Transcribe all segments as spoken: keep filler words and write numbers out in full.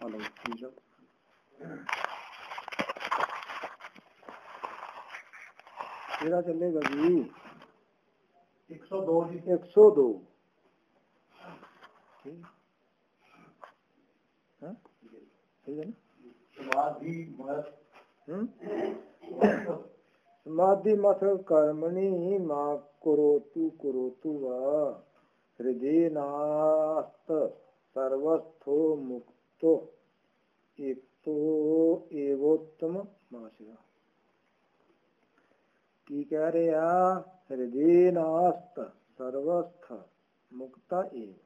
तेरा चलेगा जी एक सौ दो जी एक सौ दो ठीक है ना। समाधि मत समाधि मत कर्मणि मा करोतु करोतु वा हृदय नास्त सर्वस्थो मुक्तो एक तो एवोत्तम माशिरा की कह रहे आ हृदय नास्त सर्वस्थ मुक्ता एव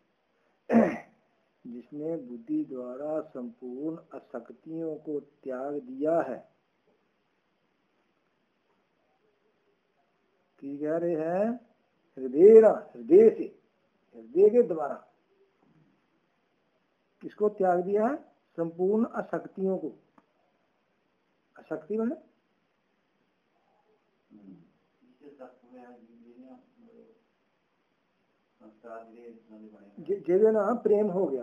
जिसने बुद्धि द्वारा संपूर्ण अशक्तियों को त्याग दिया है। की कह रहे हैं हृदय हृदय से हृदय के द्वारा किसको त्याग दिया है? संपूर्ण अशक्तियों को। अशक्ति मतलब जेदे ना प्रेम हो गया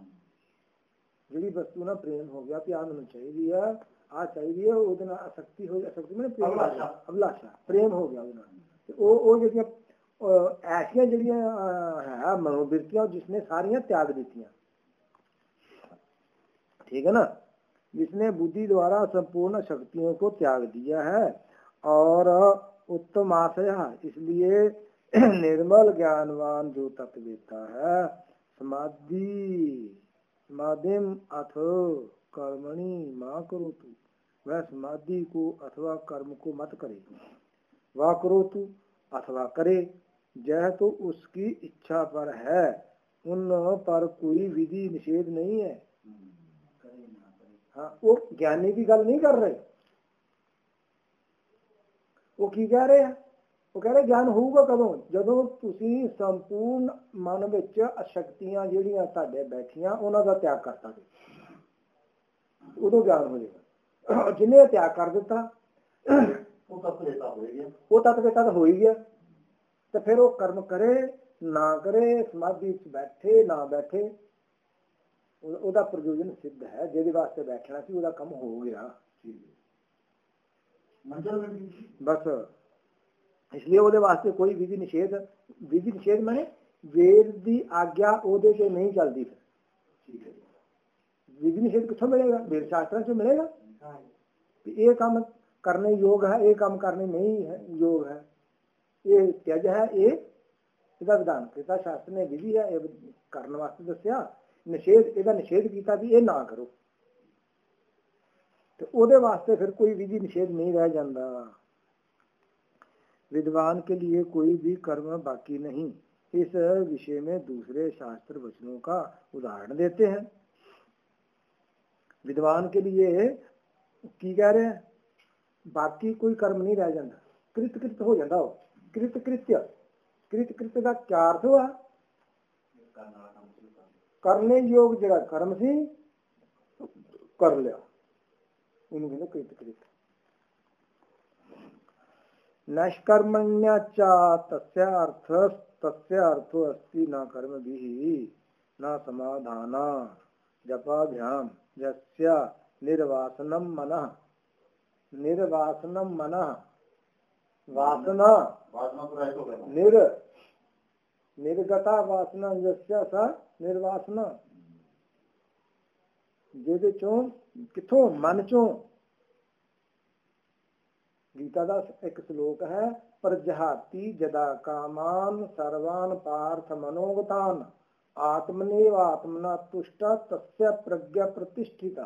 जी वस्तु ना प्रेम हो गया प्यार होना चाहिए आ चाहिए उतना आसक्ति हो आसक्ति में प्रेम अभिलाषा प्रेम हो गया वो वो जड़ियां ऐसियां जड़ियां है मनोवृत्तियां जिसने सारियां त्याग दीतियां। ठीक है ना। जिसने बुद्धि द्वारा संपूर्ण शक्तियों को त्याग दिया है और उत्तम आशय इसलिए निर्मल ज्ञानवान जो तत्ववेत्ता है समाधि समाधिम अथ कर्मणि मां करोतु वह समाधि को अथवा कर्म को मत करे वा करोतु अथवा करे यह तो उसकी इच्छा पर है उन पर कोई विधि निषेध नहीं है। हाँ वो ज्ञानी की गल नहीं कर रहे वो की कह रहे हैं वो कह रहे ज्ञान होगा कदों जदों तुसी संपूर्ण मन विच अशक्तियां जिहड़ियां तुहाडे बैठियां उन्हां दा त्याग करता उदों ज्ञान हो जाएगा। जिन्हें त्याग कर दिता वो तत्ववेत्ता हो गया वो तत्ववेत्ता तो हो ही गया तो फिर वो कर्म करे ना करे समाधि बैठे ना बैठे ਉਹਦਾ ਪ੍ਰਯੋਜਨ सिद्ध है ਜਿਹਦੇ वास्ते बैठना सी ਉਹਦਾ ਕੰਮ हो गया बस इसलिए ਉਹਦੇ वास्ते कोई विधि निषेध विधि निषेध माने वेद की आज्ञा ਉਹਦੇ से नहीं चलती फिर विधि निषेध किथों मिलेगा वेद शास्त्रों से मिलेगा ये काम करने योग है ये काम करने नहीं है योग है ये त्यज है ये इसका विधान कृता शास्त्र ने विधि है ये करने वास्ते दसिया निषेध ਇਹਦਾ निषेध किया भी ये ना करो तो ਉਹਦੇ वास्ते फिर कोई विधि निषेध नहीं रह जाता। विद्वान के लिए कोई भी कर्म बाकी नहीं। इस विषय में दूसरे शास्त्र वचनों का उदाहरण देते हैं। विद्वान के लिए की कह रहे हैं बाकी कोई कर्म नहीं रह जाता कृत कृत हो जाता हो कृत कृत्य कृत कृत्य का क्या अर्थ हुआ करने योग जरा कर्म सी कर लिया उन्होंने कृत कृत नष्कर्मण्य चा तस्य अर्थ तस्य अर्थो अस्ति न कर्म भी न समाधान जपाभ्याम यस्य निर्वासनम मनः निर्वासनम मनः वासना निर निर्गता वासना यस्य सा निर्वासना जेदे चों किथों मन चों गीता का एक श्लोक है प्रजहाति जदा कामान सर्वान पार्थ मनोगतान आत्मनेव आत्मना तुष्ट तस्य प्रज्ञा प्रतिष्ठिता।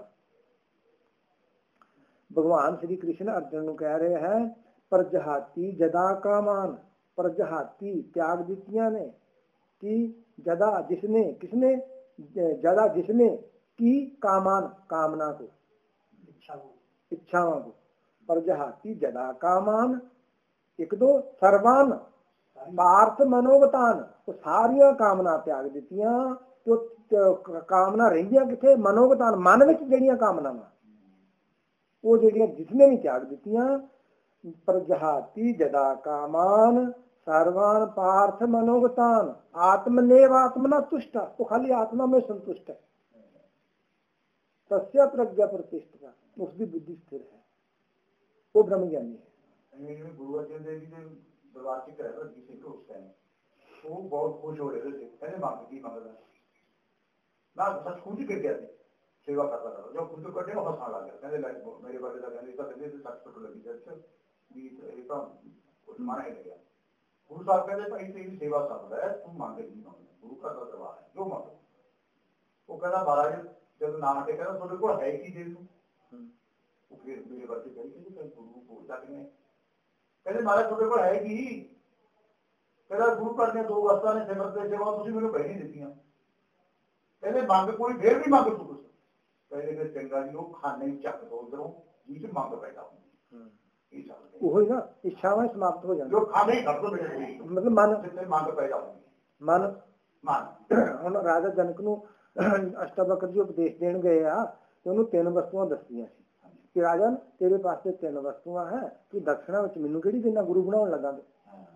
भगवान श्री कृष्ण अर्जुन को कह रहे हैं प्रजहाति जदा कामान प्रजहाति त्याग दितियां ने कि जदा जिसने किसने जदा जिसने की कामान कामना को इच्छाओं को प्रजहाति जदा कामान एक दो सर्वान पार्थ मनोगतान तो सारिया कामना त्याग दितियां तो कामना रहियां किथे मनोगतान मन विच जड़ियां कामनावां वो जड़ियां जिसने भी त्याग दितियां प्रजहाति जदा कामान सर्वान पार्थ मनोगतान आत्मनेव आत्मना तुष्ट तो खाली आत्मा में संतुष्ट है। तस्या प्रज्ञा प्रतिष्ठिता, उसकी बुद्धि स्थिर है, वो ब्रह्म ज्ञानी है। गुरु अर्जन देव जी ने दरबार च कराया जी सिंह उस टाइम, वो बहुत खुश हो रहे थे, कहते मंग की मंगदा ना, सच खुद कर गया सेवा करता था, जो खुद कटे वो हंसने लग गया, कहते मेरे बारे का कहते तो कहते सच पट लगी सच भी ये तो माना ही गया। गुरु साहब कहते भाई तेरी सेवा कर रहा है, तू मंग नहीं मंगना, गुरु का दरबार है जो मंगो। वो कहना महाराज जब नाम टेका थोड़े को है की दे दूं, वो फिर मेरे बारे कही गुरु को जाके कहते महाराज थोड़े को है की, कहता गुरु घर ने दो अवस्था ने सिमरत की सेवा तुम मैंने पहली दी, कहते मंग कोई फिर भी मंग तू कुछ, कहते फिर चंगा जी वो खाने चक दो उधरों जिस मंग पैदा होगी, वही ना इच्छावां समाप्त हो जाती, जो खाने ही कर दो मतलब मन मंग पैदा होगी, मन मन ਹੁਣ ਰਾਜਾ ਜਨਕ ਨੂੰ ਅਸ਼ਟਾਵਕਰ ਜੀ ਉਪਦੇਸ਼ ਦੇਣ ਗਏ ਆ ਤੇ ਉਹਨੂੰ ਤਿੰਨ ਵਸਤੂਆਂ ਦੱਸੀਆਂ ਸੀ ਕਿ ਰਾਜਨ ਤੇਰੇ ਪਾਸ ਤੇ ਤਿੰਨ ਵਸਤੂਆਂ ਹੈ, ਤੂੰ ਦਕਸ਼ਣਾ ਵਿੱਚ ਮੈਨੂੰ ਕਿਹੜੀ ਦੇਣਾ, ਗੁਰੂ ਬਣਾਉਣ ਲੱਗਾ ਤੇ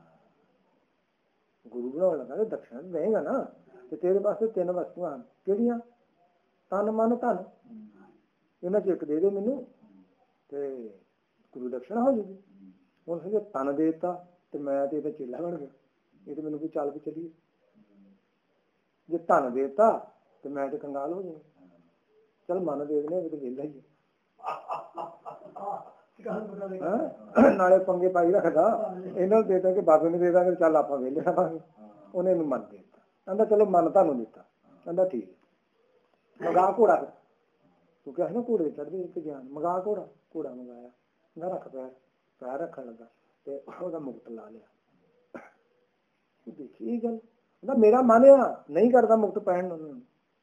ਗੁਰੂ ਬਣਾਉਣ ਲੱਗਾ ਤੇ ਦਕਸ਼ਣਾ ਦੇਏਗਾ ਨਾ, ਤੇ ਤੇਰੇ ਪਾਸ ਤੇ ਤਿੰਨ ਵਸਤੂਆਂ ਹਨ, ਕਿਹੜੀਆਂ? ਤਨ ਮਨ ਧਨ, ਇਹਨਾਂ ਚ ਇੱਕ ਦੇ ਦੇ ਮੈਨੂੰ ਤੇ ਗੁਰੂ ਦਕਸ਼ਣਾ ਹੋ ਜੂਗੀ। ਹੁਣ ਸਮਝੋ ਤਨ ਦੇ ਦਿੱਤਾ ਤੇ ਮੈਂ ਤੇ ਇਹਦਾ ਚੇਲਾ ਬਣ ਗਿਆ, ਇਹ ਤੇ ਮੈਨੂੰ ਕੋਈ ਚੱਲ ਕੇ ਚੱਲੀਏ। ਜੇ ਧਨ ਦੇ ਦਿੱਤਾ ਤੇ ਮੈਂ ਤੇ ਕੰਗਾਲ ਹੋ ਜਾਣਾ, ਚਲ ਮਨ ਦੇ ਦੇਣੇ ਤੇ ਵਿਹਲਾ ਹੀ ਨਾਲੇ ਪੰਗੇ ਪਾਈ ਰੱਖਦਾ, ਇਹਨਾਂ ਨੂੰ ਦੇ ਦਾਂਗੇ ਬਾਬੇ ਨੂੰ ਦੇ ਦਾਂਗੇ, ਚੱਲ ਆਪਾਂ ਵਿਹਲੇ ਰਹਾਂਗੇ। ਉਹਨੇ ਇਹਨੂੰ ਮਨ ਦੇ ਦਿੱਤਾ, ਕਹਿੰਦਾ ਚਲੋ ਮਨ ਤੁਹਾਨੂੰ ਦਿੱਤਾ, ਕਹਿੰਦਾ ਠੀਕ ਮੰਗਾ ਘੋੜਾ, ਤੂੰ ਕਿਹਾ ਨਾ ਘੋੜੇ ਚੜ੍ਹਦੇ ਇੱਕ ਗਿਆਨ, ਮੰਗਾ ਘੋੜਾ, ਘੋੜਾ ਮੰਗਾਇਆ, ਕਹਿੰਦਾ ਰੱਖ ਪੈਰ, ਪੈਰ ਰੱਖਣ ਲੱਗਾ ਤੇ ਉਹਦਾ ਮੁਕਟ ਲਾ ਲਿਆ। ਦੇਖੀ ਇਹ ਗੱਲ, ਕਹਿੰਦਾ ਮੇਰਾ ਮਨ ਆ ਨਹੀਂ ਕਰਦਾ ਮੁਕਟ ਪਹਿਨ ਨੂੰ,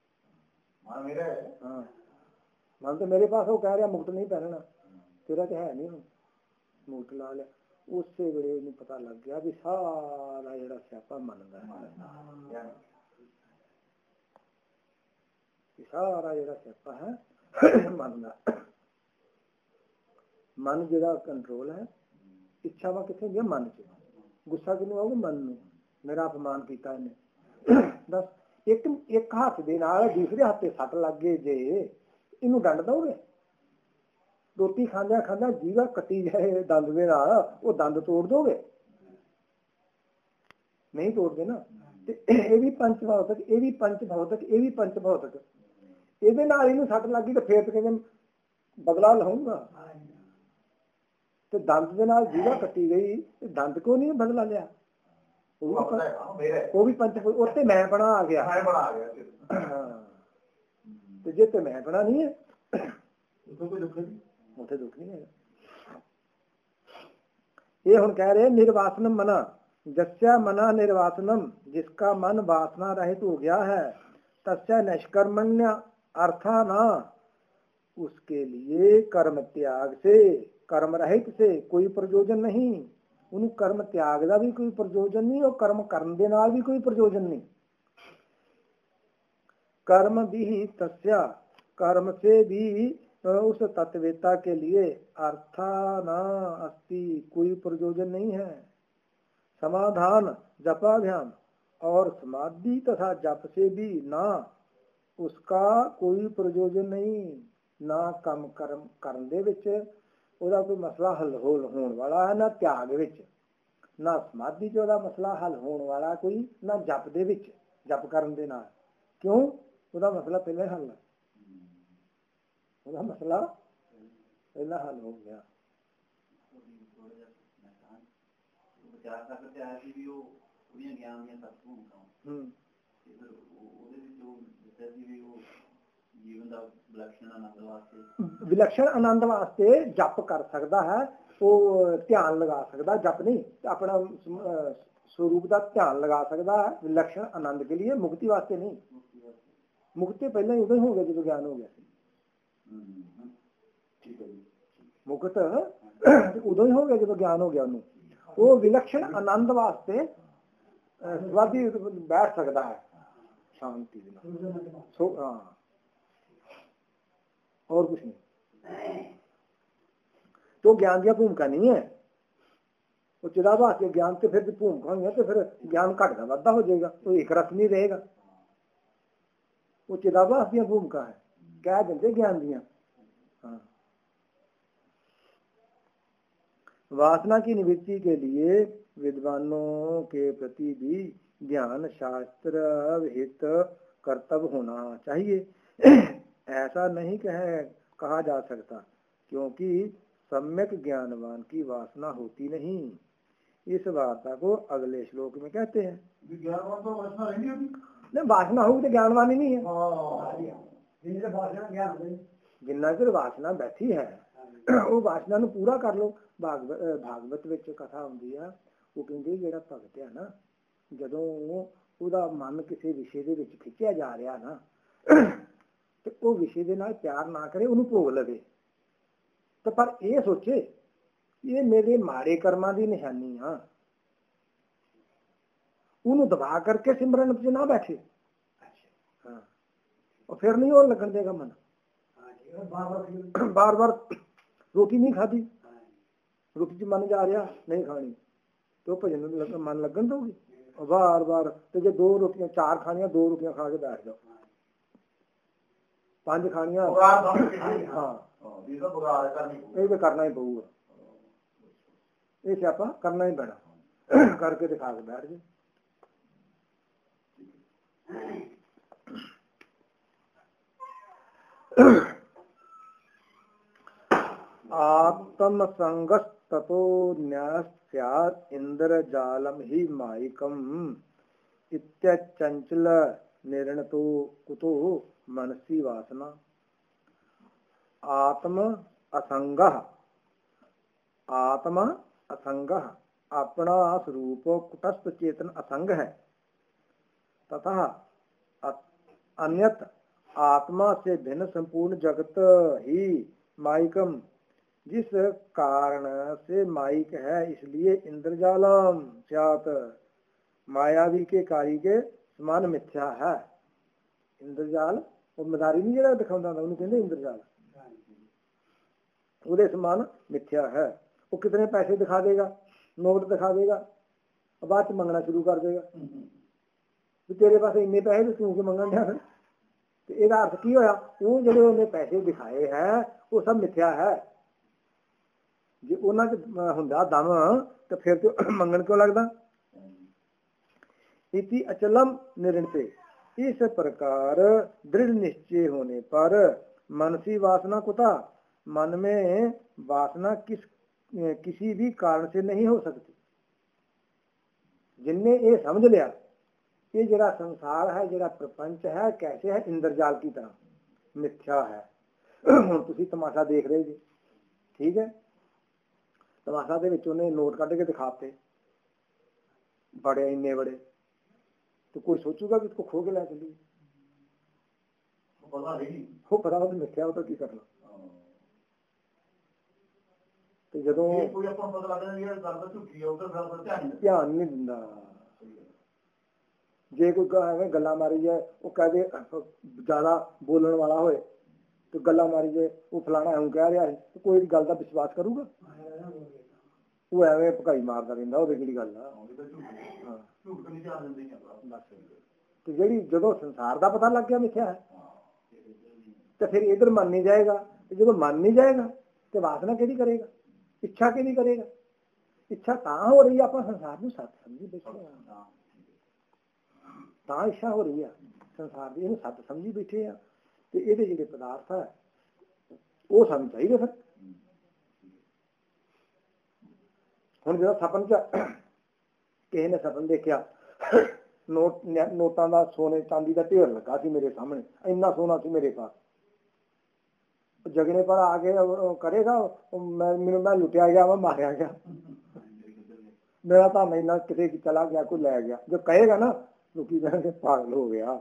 ਹਾਂ ਮਨ ਤੇ ਮੇਰੇ ਪਾਸ, ਉਹ ਕਹਿ ਰਿਹਾ ਮੁਕਟ ਨਹੀਂ ਪਹਿਨਣਾ, ਤੇਰਾ ਤੇ ਹੈ ਨਹੀਂ, ਹੁਣ ਮੁਕਟ ਲਾ ਲਿਆ। ਉਸੇ ਵੇਲੇ ਇਹਨੂੰ ਪਤਾ ਲੱਗ ਗਿਆ ਵੀ ਸਾਰਾ ਜਿਹੜਾ ਸਿਆਪਾ ਮੰਨਦਾ ਹੈ, ਸਾਰਾ ਜਿਹੜਾ ਸਿਆਪਾ ਹੈ ਮੰਨਦਾ। ਮਨ ਜਿਹੜਾ ਕੰਟਰੋਲ ਹੈ, ਇੱਛਾਵਾਂ ਕਿੱਥੇ ਹੁੰਦੀਆਂ? ਮਨ ਚ। ਗੁੱਸਾ ਕਿਹਨੂੰ ਆਊਗਾ? ਮਨ ਨੂੰ, ਮੇਰਾ ਅਪਮਾਨ ਕੀਤਾ ਇਹਨੇ। ਦੱਸ ਇੱਕ ਇੱਕ ਹੱਥ ਦੇ ਨਾਲ ਦੂਸਰੇ ਹੱਥ ਤੇ ਸੱਟ ਲੱਗ ਗਏ ਜੇ, ਇਹਨੂੰ ਡੰਡ ਦਓਗੇ? ਰੋਟੀ ਖਾਂਦਿਆਂ ਖਾਂਦਿਆਂ ਜੀਵਾ ਕੱਟੀ ਜਾਏ ਦੰਦ ਦੇ ਨਾਲ, ਉਹ ਦੰਦ ਤੋੜ ਦੋਗੇ? ਨਹੀਂ ਤੋੜਦੇ ਨਾ। ਤੇ ਇਹ ਵੀ ਪੰਚ ਭੌਤਿਕ, ਇਹ ਵੀ ਪੰਚ ਭੌਤਿਕ, ਇਹ ਵੀ ਪੰਚ ਭੌਤਿਕ, ਇਹਦੇ ਨਾਲ ਇਹਨੂੰ ਸੱਟ ਲੱਗ ਗਈ ਤੇ ਫੇਰ ਕਹਿੰਦੇ ਬਦਲਾ ਲਊਗਾ। ਤੇ ਦੰਦ ਦੇ ਨਾਲ ਜੀਵਾ ਕੱਟੀ ਗਈ, ਤੇ ਦੰਦ ਕਿਉਂ ਨਹੀਂ ਬਦਲਾ ਲਿਆ? ਉਹ ਵੀ ਪੰਚ, ਉੱਥੇ ਮੈਂ ਬਣਾ ਆ ਗਿਆ। ਤੇ ਜੇ ਤੇ ਮੈਂ ਬਣਾ ਨਹੀਂ ਹੈ, ਉੱਥੇ ਦੁੱਖ ਨਹੀਂ ਹੈਗਾ। ਇਹ ਹੁਣ ਕਹਿ ਰਹੇ निर्वासनम मना, जस्या मना निर्वासनम, जिसका मन वासना रहित हो गया है, तस्या निष्कर्मण्य अर्था ना, उसके लिए कर्म त्याग से, कर्म रहित से कोई प्रयोजन नहीं। ਉਹਨੂੰ ਕਰਮ ਤਿਆਗ ਦਾ ਵੀ ਕੋਈ ਪ੍ਰਯੋਜਨ ਨਹੀਂ, ਉਹ ਕਰਮ ਕਰਨ ਦੇ ਨਾਲ ਵੀ ਕੋਈ ਪ੍ਰਯੋਜਨ ਨਹੀਂ। कर्म भी तस्या, कर्म से भी उस तत्ववेता के लिए अर्था न अस्ति, कोई प्रयोजन नहीं है। समाधान जपाध्यान और समाधि तथा जप से भी ना, उसका कोई प्रयोजन नहीं। ना कम कर्म करन दे विच ਉਹਦਾ ਕੋਈ ਮਸਲਾ ਹੱਲ ਹੋਣ ਵਾਲਾ ਹੈ, ਨਾ ਤਿਆਗ ਵਿੱਚ, ਨਾ ਸਮਾਧੀ ਚ ਉਹਦਾ ਮਸਲਾ ਹੱਲ ਹੋਣ ਵਾਲਾ ਕੋਈ, ਨਾ ਜਪ ਦੇ ਵਿੱਚ, ਜਪ ਕਰਨ ਦੇ ਨਾਲ। ਕਿਉਂ? ਉਹਦਾ ਮਸਲਾ ਪਹਿਲਾਂ ਹੀ ਹੱਲ ਹੈ, ਉਹਦਾ ਮਸਲਾ ਪਹਿਲਾਂ ਹੱਲ ਹੋ ਗਿਆ। ਹਮ ਵਿਲક્ષਣ ਆਨੰਦ ਵਾਸਤੇ ਜਪ ਕਰ ਸਕਦਾ ਹੈ, ਉਹ ਧਿਆਨ ਲਗਾ ਸਕਦਾ, ਜਪ ਨਹੀਂ, ਆਪਣਾ स्वरूप का ध्यान लगा सकता है विलक्षण आनंद के लिए, मुक्ति वास्ते नहीं। मुक्ति पहले उदय हो गया जो ज्ञान हो गया, मुक्त उदय हो गया जो ज्ञान हो गया उन्हें, वो विलक्षण आनंद वास्ते स्वाधि बैठ सकता है शांति सो। हाँ, और कुछ नहीं। तो ज्ञान की भूमिका नहीं है, वो चिदाभास के ज्ञान से फिर भूमिका हुई है, तो फिर ज्ञान घटता वाधा हो जाएगा, तो एक रस नहीं रहेगा। वो चिदाभास की भूमिका है, कह देंगे ज्ञान दिया। हाँ, वासना की निवृत्ति के लिए विद्वानों के प्रति भी ज्ञान शास्त्र विहित कर्तव्य होना चाहिए। ऐसा नहीं कह कहा जा सकता, क्योंकि सम्यक ज्ञानवान की वासना होती नहीं। इस वार्ता को अगले श्लोक में कहते हैं। ज्ञानवान तो वासना रहेंगी अभी नहीं, वासना होगी तो ज्ञानवान ही नहीं है। जिन्ना चਿਰ वासना बैठी है ਉਹ ਵਾਸਨਾ ਨੂੰ ਪੂਰਾ ਕਰ ਲੋ। ਭਾਗਵਤ ਭਾਗਵਤ ਵਿੱਚ ਕਥਾ ਹੁੰਦੀ ਆ, ਉਹ ਕਹਿੰਦੇ ਜਿਹੜਾ ਭਗਤ ਹੈ ਨਾ, ਜਦੋਂ ਉਹਦਾ ਮਨ ਕਿਸੇ ਵਿਸ਼ੇ ਦੇ ਵਿੱਚ ਖਿੱਚਿਆ ਜਾ ਰਿਹਾ ਨਾ, ਤੇ ਉਹ ਵਿਸ਼ੇ ਦੇ ਨਾਲ ਪਿਆਰ ਨਾ ਕਰੇ, ਉਹਨੂੰ ਭੋਗ ਲਵੇ, ਤੇ ਪਰ ਇਹ ਸੋਚੇ ਇਹ ਮੇਰੇ ਮਾੜੇ ਕਰਮਾਂ ਦੀ ਨਿਸ਼ਾਨੀ ਆ, ਉਹਨੂੰ ਦਬਾ ਕਰਕੇ ਸਿਮਰਨ ਵਿੱਚ ਨਾ ਬੈਠੇ। ਹਾਂ, ਉਹ ਫਿਰ ਨਹੀਂ ਉਹ ਲੱਗਣ ਦੇਗਾ ਮਨ। ਬਾਰ ਬਾਰ रोटी नहीं खाती, रोटी च मन जा रहा नहीं खानी, तो भजन लग, मन लगन दोगी बार बार। तो जो दो रोटियां चार खानियां, दो रोटियां खा के बैठ जाओ, पांच खानियां, हाँ ये तो करना ही पऊगा, ये स्यापा करना ही पैना, करके दिखा के बैठ जाओ। आत्म संगस्तो न्यास इंद्रजालम ही माइकम इत्यचंचल निर्णतो कुतो मनसी वासना। आत्म असंग, आत्मा असंग, अपना स्वरूप कुटस्थ चेतन असंग है, तथा अन्यत आत्मा से भिन्न संपूर्ण जगत ही माइकम, जिस कारण से माइक है, इसलिए इंद्रजालम स्यात्, मायावी के कार्य के समान मिथ्या है। इंद्रजाल वो मदारी नहीं जरा दिखाता था, उन्हें कहते इंद्रजाल, उसके समान मिथ्या है। वो कितने पैसे दिखा देगा, नोट दिखा देगा, बाद च मंगना शुरू कर देगा कि तेरे पास इन्ने पैसे तू क्यों मंगन दिया। तो ਇਹਦਾ अर्थ की होया, वो ਜਿਹੜੇ ਉਹਨੇ पैसे दिखाए है वो सब मिथ्या है। जे ਉਹਨਾਂ ਚ ਹੁੰਦਾ ਦਮ तो फिर तो मंगन क्यों लगता। इति अचलम निरंते, इस प्रकार दृढ़ निश्चय होने पर मनसी वासना कुता, मन में वासना किस किसी भी कारण से नहीं हो सकती। जिनने ये समझ लिया ये जरा संसार है, जरा प्रपंच है, कैसे है, इंद्रजाल की तरह मिथ्या है। ਹੁਣ ਤੁਸੀਂ तमाशा देख रहे जी, ठीक है, तमाशा ਦੇ ਵਿੱਚ ਉਹਨੇ ਨੋਟ ਕੱਢ ਕੇ ਦਿਖਾਤੇ बड़े इन्ने बड़े, तो कोई सोचूगा कि इसको खो के ला चलिए, वो पता हो तो मिथ्या हो तो की करना। ਤੇ ਜਦੋਂ ਕੋਈ ਆਪਾਂ ਪਤਾ ਲੱਗਦਾ ਇਹ ਗੱਲ ਤਾਂ ਝੂਠੀ ਆ, ਉਹਦਾ ਫਿਰ ਧਿਆਨ ਧਿਆਨ ਨਹੀਂ ਦਿੰਦਾ। ਜੇ ਕੋਈ ਐਵੇਂ ਗੱਲਾਂ ਮਾਰੀ ਜਾਏ, ਉਹ ਕਹਦੇ ਜ਼ਿਆਦਾ ਬੋਲਣ ਵਾਲਾ ਹੋਏ ਤੇ ਗੱਲਾਂ ਮਾਰੀ ਜਾਏ, ਉਹ ਫਲਾਣਾ ਐਵੇਂ ਕਹਿ ਰਿਹਾ ਹੈ, ਕੋਈ ਗੱਲ ਦਾ ਵਿਸ਼ਵਾਸ ਕਰੂਗਾ। ਉਹ ਐਵੇਂ ਭਕਾਈ ਮਾਰਦਾ ਰਹਿੰਦਾ, ਉਹਦੇ ਕਿਹੜੀ ਗੱਲ ਆ। ਤੇ ਜਿਹੜੀ ਜਦੋਂ ਸੰਸਾਰ ਦਾ ਪਤਾ ਲੱਗ ਗਿਆ ਮਿਥਿਆ ਹੈ, ਤੇ ਫਿਰ ਇਧਰ ਮੰਨ ਨਹੀਂ ਜਾਏਗਾ। ਤੇ ਜਦੋਂ ਮੰਨ ਨਹੀਂ ਜਾਏਗਾ ਤੇ ਵਾਸਨਾ ਕਿਹੜੀ ਕਰੇਗਾ, ਇੱਛਾ ਕਿਹੜੀ ਕਰੇਗਾ। ਇੱਛਾ ਤਾਂ ਹੋ ਰਹੀ ਆ, ਆਪਾਂ ਸੰਸਾਰ ਨੂੰ ਸੱਚ ਸਮਝੀ ਬੈਠੇ ਆ, ਤਾਂ ਇੱਛਾ ਹੋ ਰਹੀ ਆ ਸੰਸਾਰ ਦੀ, ਇਹਨੂੰ ਸੱਚ ਸਮਝੀ ਬੈਠੇ ਆ। ਤੇ ਇਹਦੇ ਜਿਹੜੇ ਪਦਾਰਥ ਹੈ ਉਹ ਸਾਨੂੰ ਚਾਹੀਦੇ। ਫਿਰ ਹੁਣ ਜਦੋਂ ਸਪਨ ਚ ਕਿਸੇ ਨੇ ਸਪਨ ਦੇਖਿਆ, ਨੋਟ ਨੋਟਾਂ ਦਾ ਸੋਨੇ ਚਾਂਦੀ ਦਾ ਢੇਰ ਲੱਗਾ ਸੀ ਮੇਰੇ ਸਾਹਮਣੇ, ਇੰਨਾ ਸੋਨਾ ਸੀ ਮੇਰੇ ਪਾਸ, ਜਗਣੇ ਪਰ ਆ ਕੇ ਕਰੇਗਾ ਮੈਨੂੰ ਮੈਂ ਲੁੱਟਿਆ ਗਿਆ, ਮੈਂ ਮਾਰਿਆ ਗਿਆ, ਮੇਰਾ ਤਾਂ ਇੰਨਾ ਕਿਤੇ ਚਲਾ ਗਿਆ, ਕੋਈ ਲੈ ਗਿਆ। ਜੋ ਕਹੇਗਾ ਨਾ ਲੋਕੀ ਕਹਿਣਗੇ ਪਾਗਲ ਹੋ ਗਿਆ।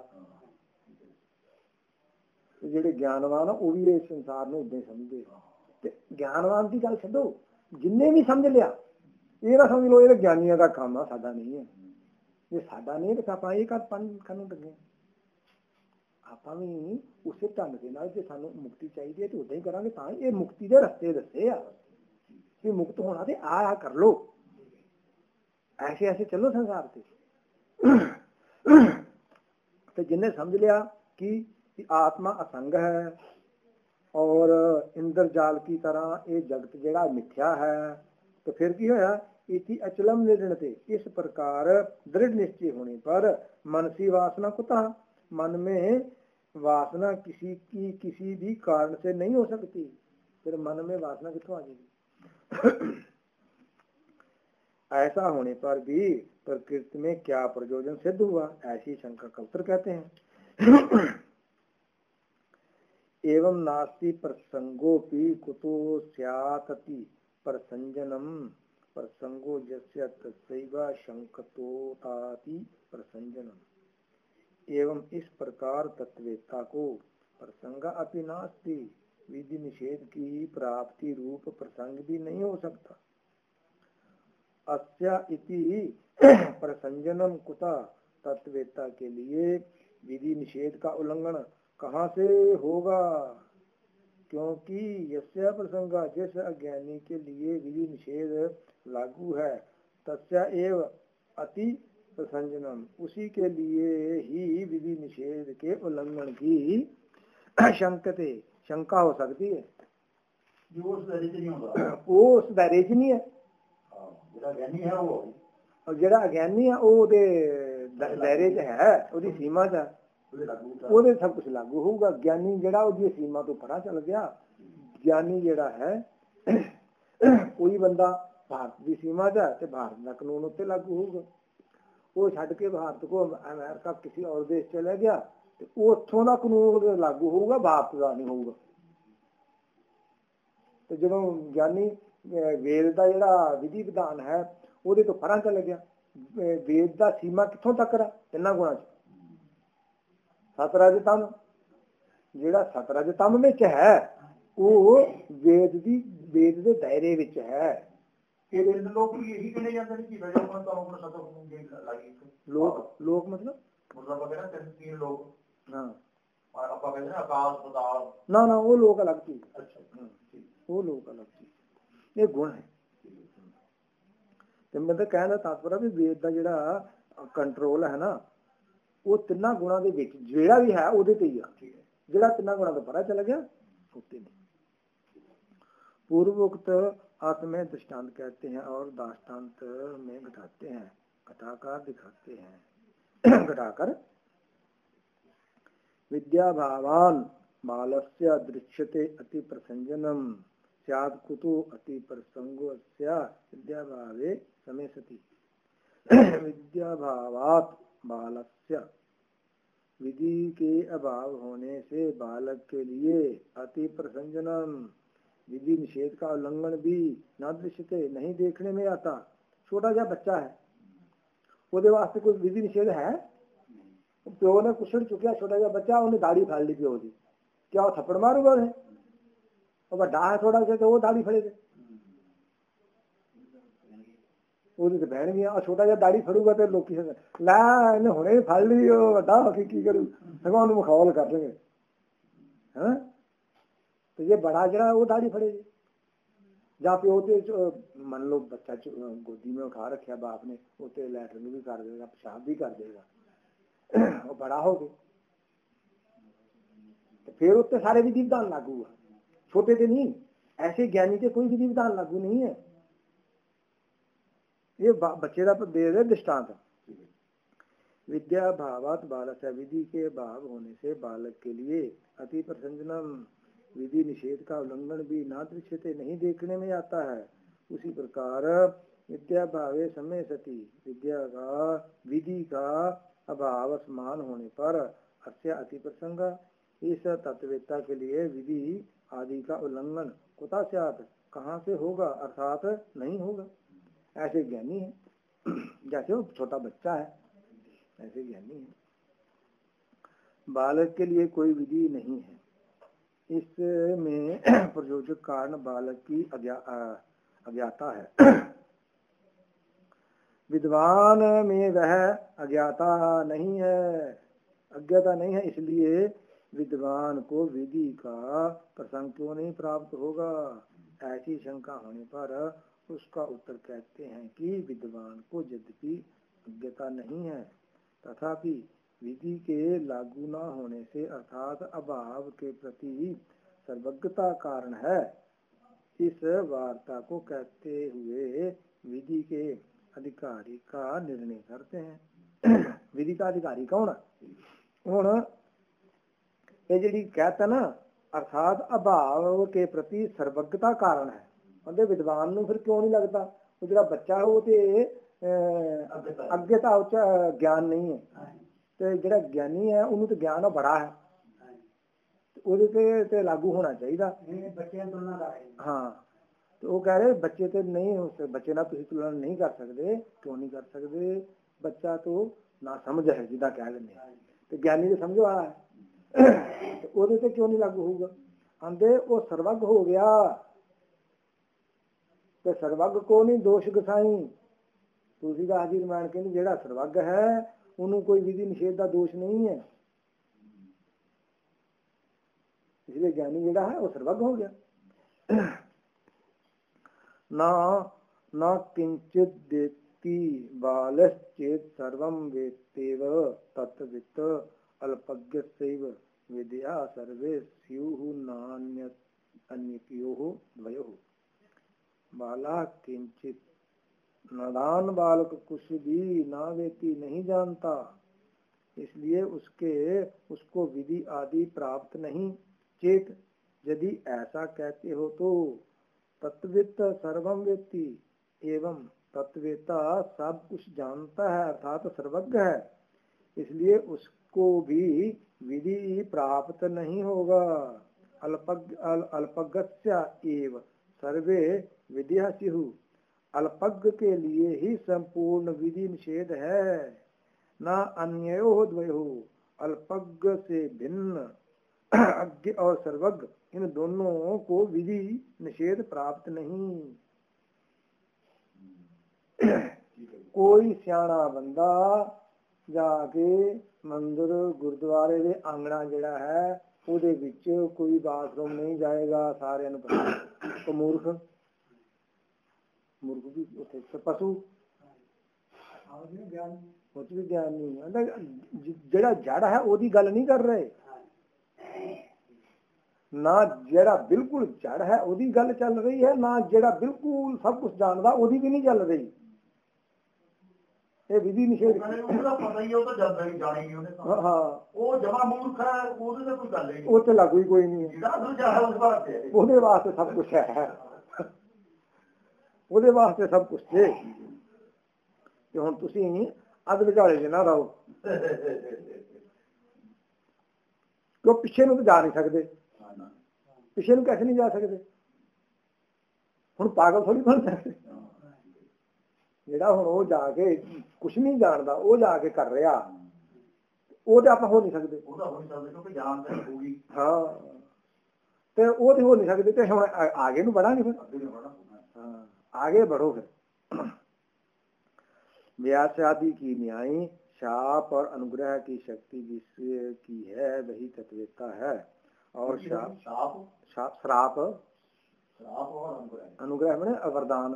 ਜਿਹੜੇ ਗਿਆਨਵਾਨ ਆ ਉਹ ਵੀ ਇਸ ਸੰਸਾਰ ਨੂੰ ਏਦਾਂ ਹੀ ਸਮਝਦੇ। ਤੇ ਗਿਆਨਵਾਨ ਦੀ ਗੱਲ ਛੱਡੋ, ਜਿੰਨੇ ਵੀ ਸਮਝ ਲਿਆ ਇਹ ਨਾ ਸਮਝ ਲਓ ਇਹ ਗਿਆਨੀਆਂ ਦਾ ਕੰਮ ਆ, ਸਾਡਾ ਨਹੀਂ ਹੈ। ਜੇ ਸਾਡਾ ਨਹੀਂ ਤਾਂ ਆਪਾਂ ਇਹ ਕਰ ਕਾਨੂੰ ਲੱਗੇ। ਆਪਾਂ ਵੀ ਉਸੇ ਢੰਗ ਦੇ ਨਾਲ ਜੇ ਸਾਨੂੰ ਮੁਕਤੀ ਚਾਹੀਦੀ ਹੈ ਤੇ ਉਦਾਂ ਹੀ ਕਰਾਂਗੇ। ਤਾਂ ਇਹ ਮੁਕਤੀ ਦੇ ਰਸਤੇ ਦੱਸੇ ਆ ਕਿ ਮੁਕਤ ਹੋਣਾ ਤੇ ਆ ਆ ਕਰ ਲੋ, ਐਸੇ ਐਸੇ ਚੱਲੋ ਸੰਸਾਰ ਤੇ। ਤੇ ਜਿੰਨੇ ਸਮਝ ਲਿਆ ਕਿ आत्मा असंग है, और इंद्रजाल की तरह ये जगत जेड़ा मिथ्या है। तो फिर की होया, इति अचलम निर्णते, इस प्रकार दृढ़ निश्चय होने पर मनसी वासना कुतः, मन में वासना किसी की किसी भी कारण से नहीं हो सकती। फिर मन में वासना कितों आ जाएगी? ऐसा होने पर भी प्रकृति में क्या प्रयोजन सिद्ध हुआ, ऐसी शंका का उत्तर कहते हैं। एवं नास्ति प्रसंगोपि कुतो स्यातति प्रसंजनम, प्रसंगो जस्य तस्यैव शंकतोताति प्रसंजनम। एवं इस प्रकार तत्वेता को प्रसंग अपि नास्ति, विधि निषेध की प्राप्ति रूप प्रसंग भी नहीं हो सकता। अस्या इति प्रसंजनम कुतः, तत्वेता के लिए विधि निषेध का उल्लंघन कहाँ से होगा? क्योंकि यस्य प्रसंगा, जिस अज्ञानी के लिए विधि निषेध लागू है, तस्या एव अति प्रसंजनम, उसी के लिए ही विधि निषेध के उल्लंघन की शंकते शंका हो सकती है। जो उस दायरे नहीं होगा, वो उस दायरे नहीं है, ज्ञानी है वो, और जेड़ा अज्ञानी है वो दायरे च है, उसकी सीमा च है, ਉਹਦੇ सब कुछ लागू होगा। ज्ञानी जेड़ा उसकी सीमा तो परा चल गया। ज्ञानी जेड़ा है कोई बंदा भारत की सीमा च है, भारत का कानून उत्ते लागू होगा। वो छड़ के भारत को अमेरिका किसी और देश चला गया तो उथों का कानून लागू होगा, भारत का नहीं होगा। तो जो ज्ञानी वेद का जेड़ा विधि विधान है वो तो परा चल गया। वेद का सीमा कितों तक है? तिना गुणा च सतरज तम, जेड़ा सतरज तम में है वो वेद दी वेद दे दायरे विच है। लोग यही कहने जाते हैं कि लोक लोक मतलब तीन लोग, हाँ आकाश पताल, ना ना वो लोग अलग चीज। अच्छा, वो लोग अलग चीज, ये गुण है। तो मतलब कहने का तात्पर्य भी वेद का जेड़ा कंट्रोल है ना, वो तिना गुणा दे विच जेड़ा भी है उहदे ते ही आ। जेड़ा तिना गुणा तो परा चल गया उत्ते नहीं। पूर्वोक्त अर्थ में दृष्टांत कहते हैं और दाष्टान्त में घटाते हैं, घटाकर दिखाते हैं। घटाकर विद्या भावान बालस्य दृश्यते अति प्रसंजनम स्यात् कुतो अति प्रसंगोस्य विद्या भावे समेसति। विद्या भावात बालस्य, विधि के अभाव होने से बालक के लिए अति प्रसंजनम, विधि निषेध का उल्लंघन भी न दृश्यते, नहीं देखने में आता। छोटा सा बच्चा है, उसके वास्ते कोई विधि निषेध है? प्यो ने कुछड़ चुकिया, छोटा सा बच्चा, उन्हें दाढ़ी फाड़ ली प्यो की, क्या वो थप्पड़ मारूगा? है और बड़ा है थोड़ा सा तो वो दाढ़ी फड़ेगा, ਉਹਦੀ ਤੇ ਬਹਿਣ ਗਿਆ। ਛੋਟਾ ਜਿਹਾ ਦਾੜੀ ਫੜੂਗਾ ਤੇ ਲੋਕੀ ਲੈ ਇਹਨੇ ਹੁਣੇ ਫੜ ਲਈ, ਉਹ ਵੱਡਾ ਹੋ ਕੇ ਕੀ ਕਰੂ, ਸਗੋਂ ਉਹਨੂੰ ਮਖੌਲ ਕਰਨਗੇ ਹੈ। ਤੇ ਜੇ ਬੜਾ ਜਿਹੜਾ ਉਹ ਦਾੜੀ ਫੜੇਗਾ ਜਾਂ ਪਿਓ ਤੇ ਮੰਨ ਲਓ ਬੱਚਾ ਗੋਦੀ में उठा रखा बाप ने, उसे लैटरिन भी कर देगा, पेशाब भी कर देगा, वो बड़ा हो गया तो फिर उत्ते सारे विधि विधान लागू है, छोटे से नहीं। ऐसे ज्ञानी के कोई विधि विधान लागू नहीं है। ये बच्चे का दे रहे दृष्टांत। विद्या भावात बालक, विधि के भाव होने से बालक के लिए अति प्रसंजनम, विधि निषेध का उल्लंघन भी ना दृश्यते, नहीं देखने में आता है। उसी प्रकार विद्या भावे समय सती, विद्या का विधि का अभाव समान होने पर अस्य अति प्रसंग, इस तत्ववेत्ता के लिए विधि आदि का उल्लंघन कुता स्यात्, कहाँ से होगा, अर्थात नहीं होगा। ऐसे ज्ञानी है, जैसे वो छोटा बच्चा है ऐसे ज्ञानी है। बालक के लिए कोई विधि नहीं है, इसमें प्रयोजक कारण बालक की अज्ञा अज्ञाता है। विद्वान में वह अज्ञाता नहीं है, अज्ञाता नहीं है, इसलिए विद्वान को विधि का प्रसंग क्यों नहीं प्राप्त होगा। ऐसी शंका होने पर उसका उत्तर कहते हैं कि विद्वान को यद्यपि अज्ञता नहीं है, तथापि विधि के लागू न होने से अर्थात अभाव के प्रति सर्वज्ञता कारण है। इस वार्ता को कहते हुए विधि के अधिकारी का निर्णय करते हैं। विधि का अधिकारी कौन है? हुण ये जी कहता ना, अर्थात अभाव के प्रति सर्वज्ञता कारण है। कहते विद्वान नूं फिर क्यों नहीं लगता? वो जो बच्चा है वो तो अज्ञता उच्च ज्ञान नहीं है, तो जो ज्ञानी है उन्होंने तो ज्ञान बड़ा है, ਉਹਦੇ ਤੇ ਤੇ लागू होना चाहिए। बच्चे तुलना कर रहे हाँ, तो वो कह रहे बच्चे तो नहीं हो सकते, बच्चे ना तुम तुलना नहीं कर सकते। क्यों नहीं कर सकते? बच्चा तो ना समझ है जिदा कह लेने, तो ज्ञानी तो समझ वाला है, तो ਉਹਦੇ ਤੇ क्यों नहीं लागू होगा? आंदे वो सर्वज्ञ हो गया, तो सर्वज्ञ को नहीं दोष गसाई। तुलसीदास जी रामायण कहते जेड़ा सर्वज्ञ है उन्होंने कोई विधि निषेध का दोष नहीं है, इसलिए ज्ञानी जेड़ा है वो सर्वज्ञ हो गया। ना न किंचित देती बालश्चेत सर्वं वेत्तेव तत्वित् अल्पज्ञस्यैव विद्या सर्वे स्युः नान्य अन्ययोः द्वयोः। बाला किंचित, नादान बालक कुछ भी ना वेती नहीं जानता, इसलिए उसके उसको विधि आदि प्राप्त नहीं। चेत यदि ऐसा कहते हो तो तत्वित सर्वं वेत्ति, एवं तत्वेता सब कुछ जानता है अर्थात सर्वज्ञ है, इसलिए उसको भी विधि प्राप्त नहीं होगा। अल्पज्ञ अल्पज्ञस्य एव सर्वे विद्या स्युः, अल्पज्ञ के लिए ही संपूर्ण विधि निषेध है। न अन्ययोः द्वयोः, अल्पज्ञ से भिन्न अज्ञ और सर्वज्ञ इन दोनों को विधि निषेध प्राप्त नहीं। कोई सियाणा बंदा जाके मंदिर गुरुद्वारे दे आंगना जिहड़ा है ਉਹਦੇ ਵਿੱਚ कोई बाथरूम नहीं जाएगा, सारे ਨੂੰ पता। तो मूर्ख मूर्ख भी उत्थे पशु कुछ भी ज्ञान नहीं। ਜਿਹੜਾ जड़ है ਉਹਦੀ ਗੱਲ नहीं कर रहे, ना ਜਿਹੜਾ बिल्कुल जड़ है ਉਹਦੀ ਗੱਲ चल रही है, ना ਜਿਹੜਾ बिल्कुल सब कुछ जानता ਉਹਦੀ भी नहीं चल रही। ਇਹ ਵਿਧੀ ਨਿਸ਼ੇਧ ਉਹਦਾ ਪਤਾ ਹੀ, ਉਹ ਤਾਂ ਜਾਂਦਾ ਹੀ ਜਾਣੀ ਨਹੀਂ ਉਹਨੇ। ਹਾਂ, ਉਹ ਜਮਾ ਮੂਰਖ ਹੈ, ਉਹਦੇ ਤੇ ਕੋਈ ਗੱਲ ਹੀ ਨਹੀਂ, ਉਹ ਤੇ ਲਾਗੂ ਹੀ ਕੋਈ ਨਹੀਂ। ਜਿਹੜਾ ਦੂਜਾ ਹੈ ਉਸ ਵਾਸਤੇ, ਉਹਦੇ ਵਾਸਤੇ ਸਭ ਕੁਝ ਹੈ, ਉਹਦੇ ਵਾਸਤੇ ਸਭ ਕੁਝ ਹੈ। ਤੇ ਹੁਣ ਤੁਸੀਂ ਅੱਧ ਵਿਚਾਲੇ ਜੇ ਨਾ ਰਹੋ, ਕਿਉਂ ਪਿੱਛੇ ਨੂੰ ਤਾਂ ਜਾ ਨਹੀਂ ਸਕਦੇ, ਪਿੱਛੇ ਨੂੰ कैसे नहीं जा सकते? ਹੁਣ ਪਾਗਲ ਥੋੜੀ ਬਣ ਸਕਦੇ। ਜਿਹੜਾ ਹੁਣ ਉਹ ਜਾ ਕੇ ਕੁਛ ਨਹੀਂ ਜਾਣਦਾ, ਉਹ ਜਾ ਕੇ ਕਰ ਰਿਹਾ, ਉਹ ਤੇ ਆਪਾਂ ਹੋ ਨਹੀਂ ਸਕਦੇ। ਉਹਦਾ ਹੋ ਨਹੀਂ ਸਕਦੇ ਕਿਉਂਕਿ ਜਾਣ ਤਾਂ ਹੋਊਗੀ। ਹਾਂ, ਤੇ ਉਹ ਤੇ ਹੋ ਨਹੀਂ ਸਕਦੇ, ਤੇ ਹੁਣ ਆਗੇ ਨੂੰ बढ़ांगे फिर। हाँ, आगे बढ़ो फिर। व्यास आदि की न्यायी शाप और अनुग्रह की शक्ति जिसकी है वही तत्ववेत्ता है। और शाप शाप श्राप और अनुग्रह मैंने वरदान,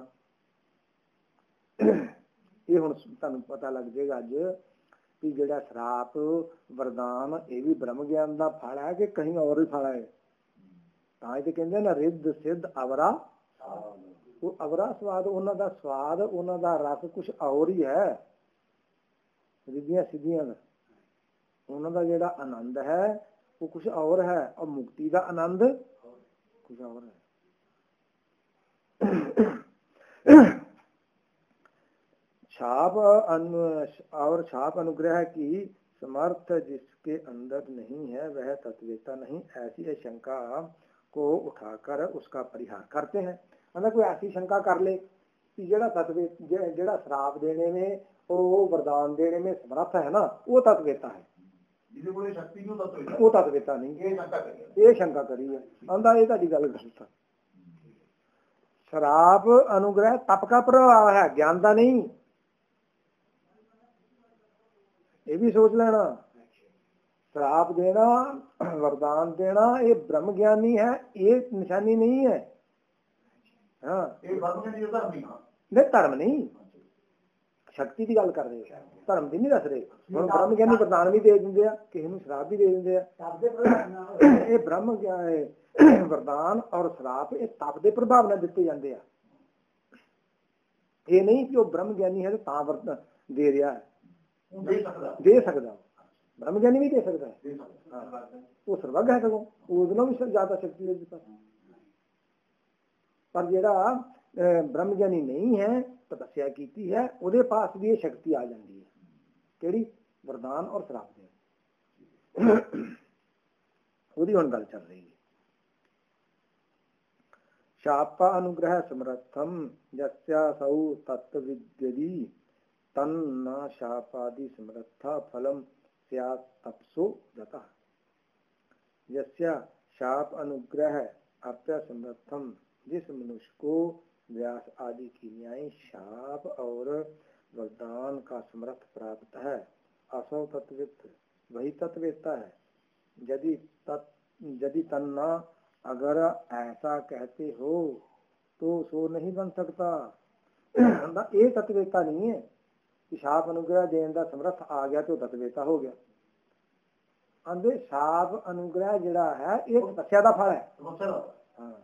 ये हुण तुहानूं पता लग जाएगा अज कि जिहड़ा श्राप वरदान ये भी ब्रह्म ज्ञान का फल है कि कहीं और ही फल है। तां ते कहंदे ना रिद्ध सिद्ध अवरा, वो अवरा स्वाद, उन्हां दा स्वाद उन्हां दा रस कुछ और ही है। रिद्धियां सिद्धियां दा उन्हां दा जिहड़ा आनंद है वो कुछ और है, और मुक्ति का आनंद कुछ और है। छाप और छाप अनुग्रह की समर्थ जिसके अंदर नहीं है वह तत्ववेत्ता नहीं, ऐसी शंका को उठाकर उसका परिहार करते हैं। अगर कोई ऐसी शंका कर ले कि जेड़ा तत्वे जेड़ा श्राप देने में वो वरदान देने में समर्थ है ना, वो तत्ववेत्ता है, वो तत्ववेत्ता नहीं। ये शंका करी है, आंदा ये ताड़ी गल गलत है। श्राप अनुग्रह तप का प्रभाव है, ज्ञान का नहीं, ये भी सोच लेना। श्राप देना वरदान देना ये ब्रह्म ज्ञानी है, ये निशानी नहीं है। हाँ, नहीं धर्म नहीं, शक्ति की गल कर रहे हो, धर्म की नहीं दस रहे। हम ब्रह्म ज्ञानी वरदान भी दे देंगे, किसी को श्राप भी दे देंगे। ये ब्रह्म वरदान और श्राप ये तप के प्रभाव नाल दिते जाते हैं। ये नहीं कि वो ब्रह्म ज्ञानी है तो ता वरदान दे रहा है, दे सकता ब्रह्म ज्ञानी भी दे सकता है। वो सर्वज्ञ है, सगों उसनों भी ज्यादा शक्ति है उसके पास। पर जेड़ा ब्रह्म ज्ञानी नहीं है, तपस्या की है, उसके पास भी ये शक्ति आ जाती है, केड़ी वरदान और श्राप दे। उसकी हुण गल चल रही है। शापा अनुग्रह समर्थम यस्यासौ तत्विद्यति तन्न शापादि समर्था फलम स्यात् तपसो गतः। यस्या शाप अनुग्रह अप्य समर्थम, जिस मनुष्य को व्यास आदि की न्याय शाप और वरदान का समर्थ प्राप्त है, असौ तत्वित वही तत्वेता है। यदि तत् यदि तन्ना अगर ऐसा कहते हो तो सो नहीं बन सकता। ये तत्वेता नहीं है कि शाप अनुग्रह देने का समर्थ आ गया तो तत्वेता हो गया। अंदर शाप अनुग्रह जिहड़ा है ये तपस्या का फल है। हाँ,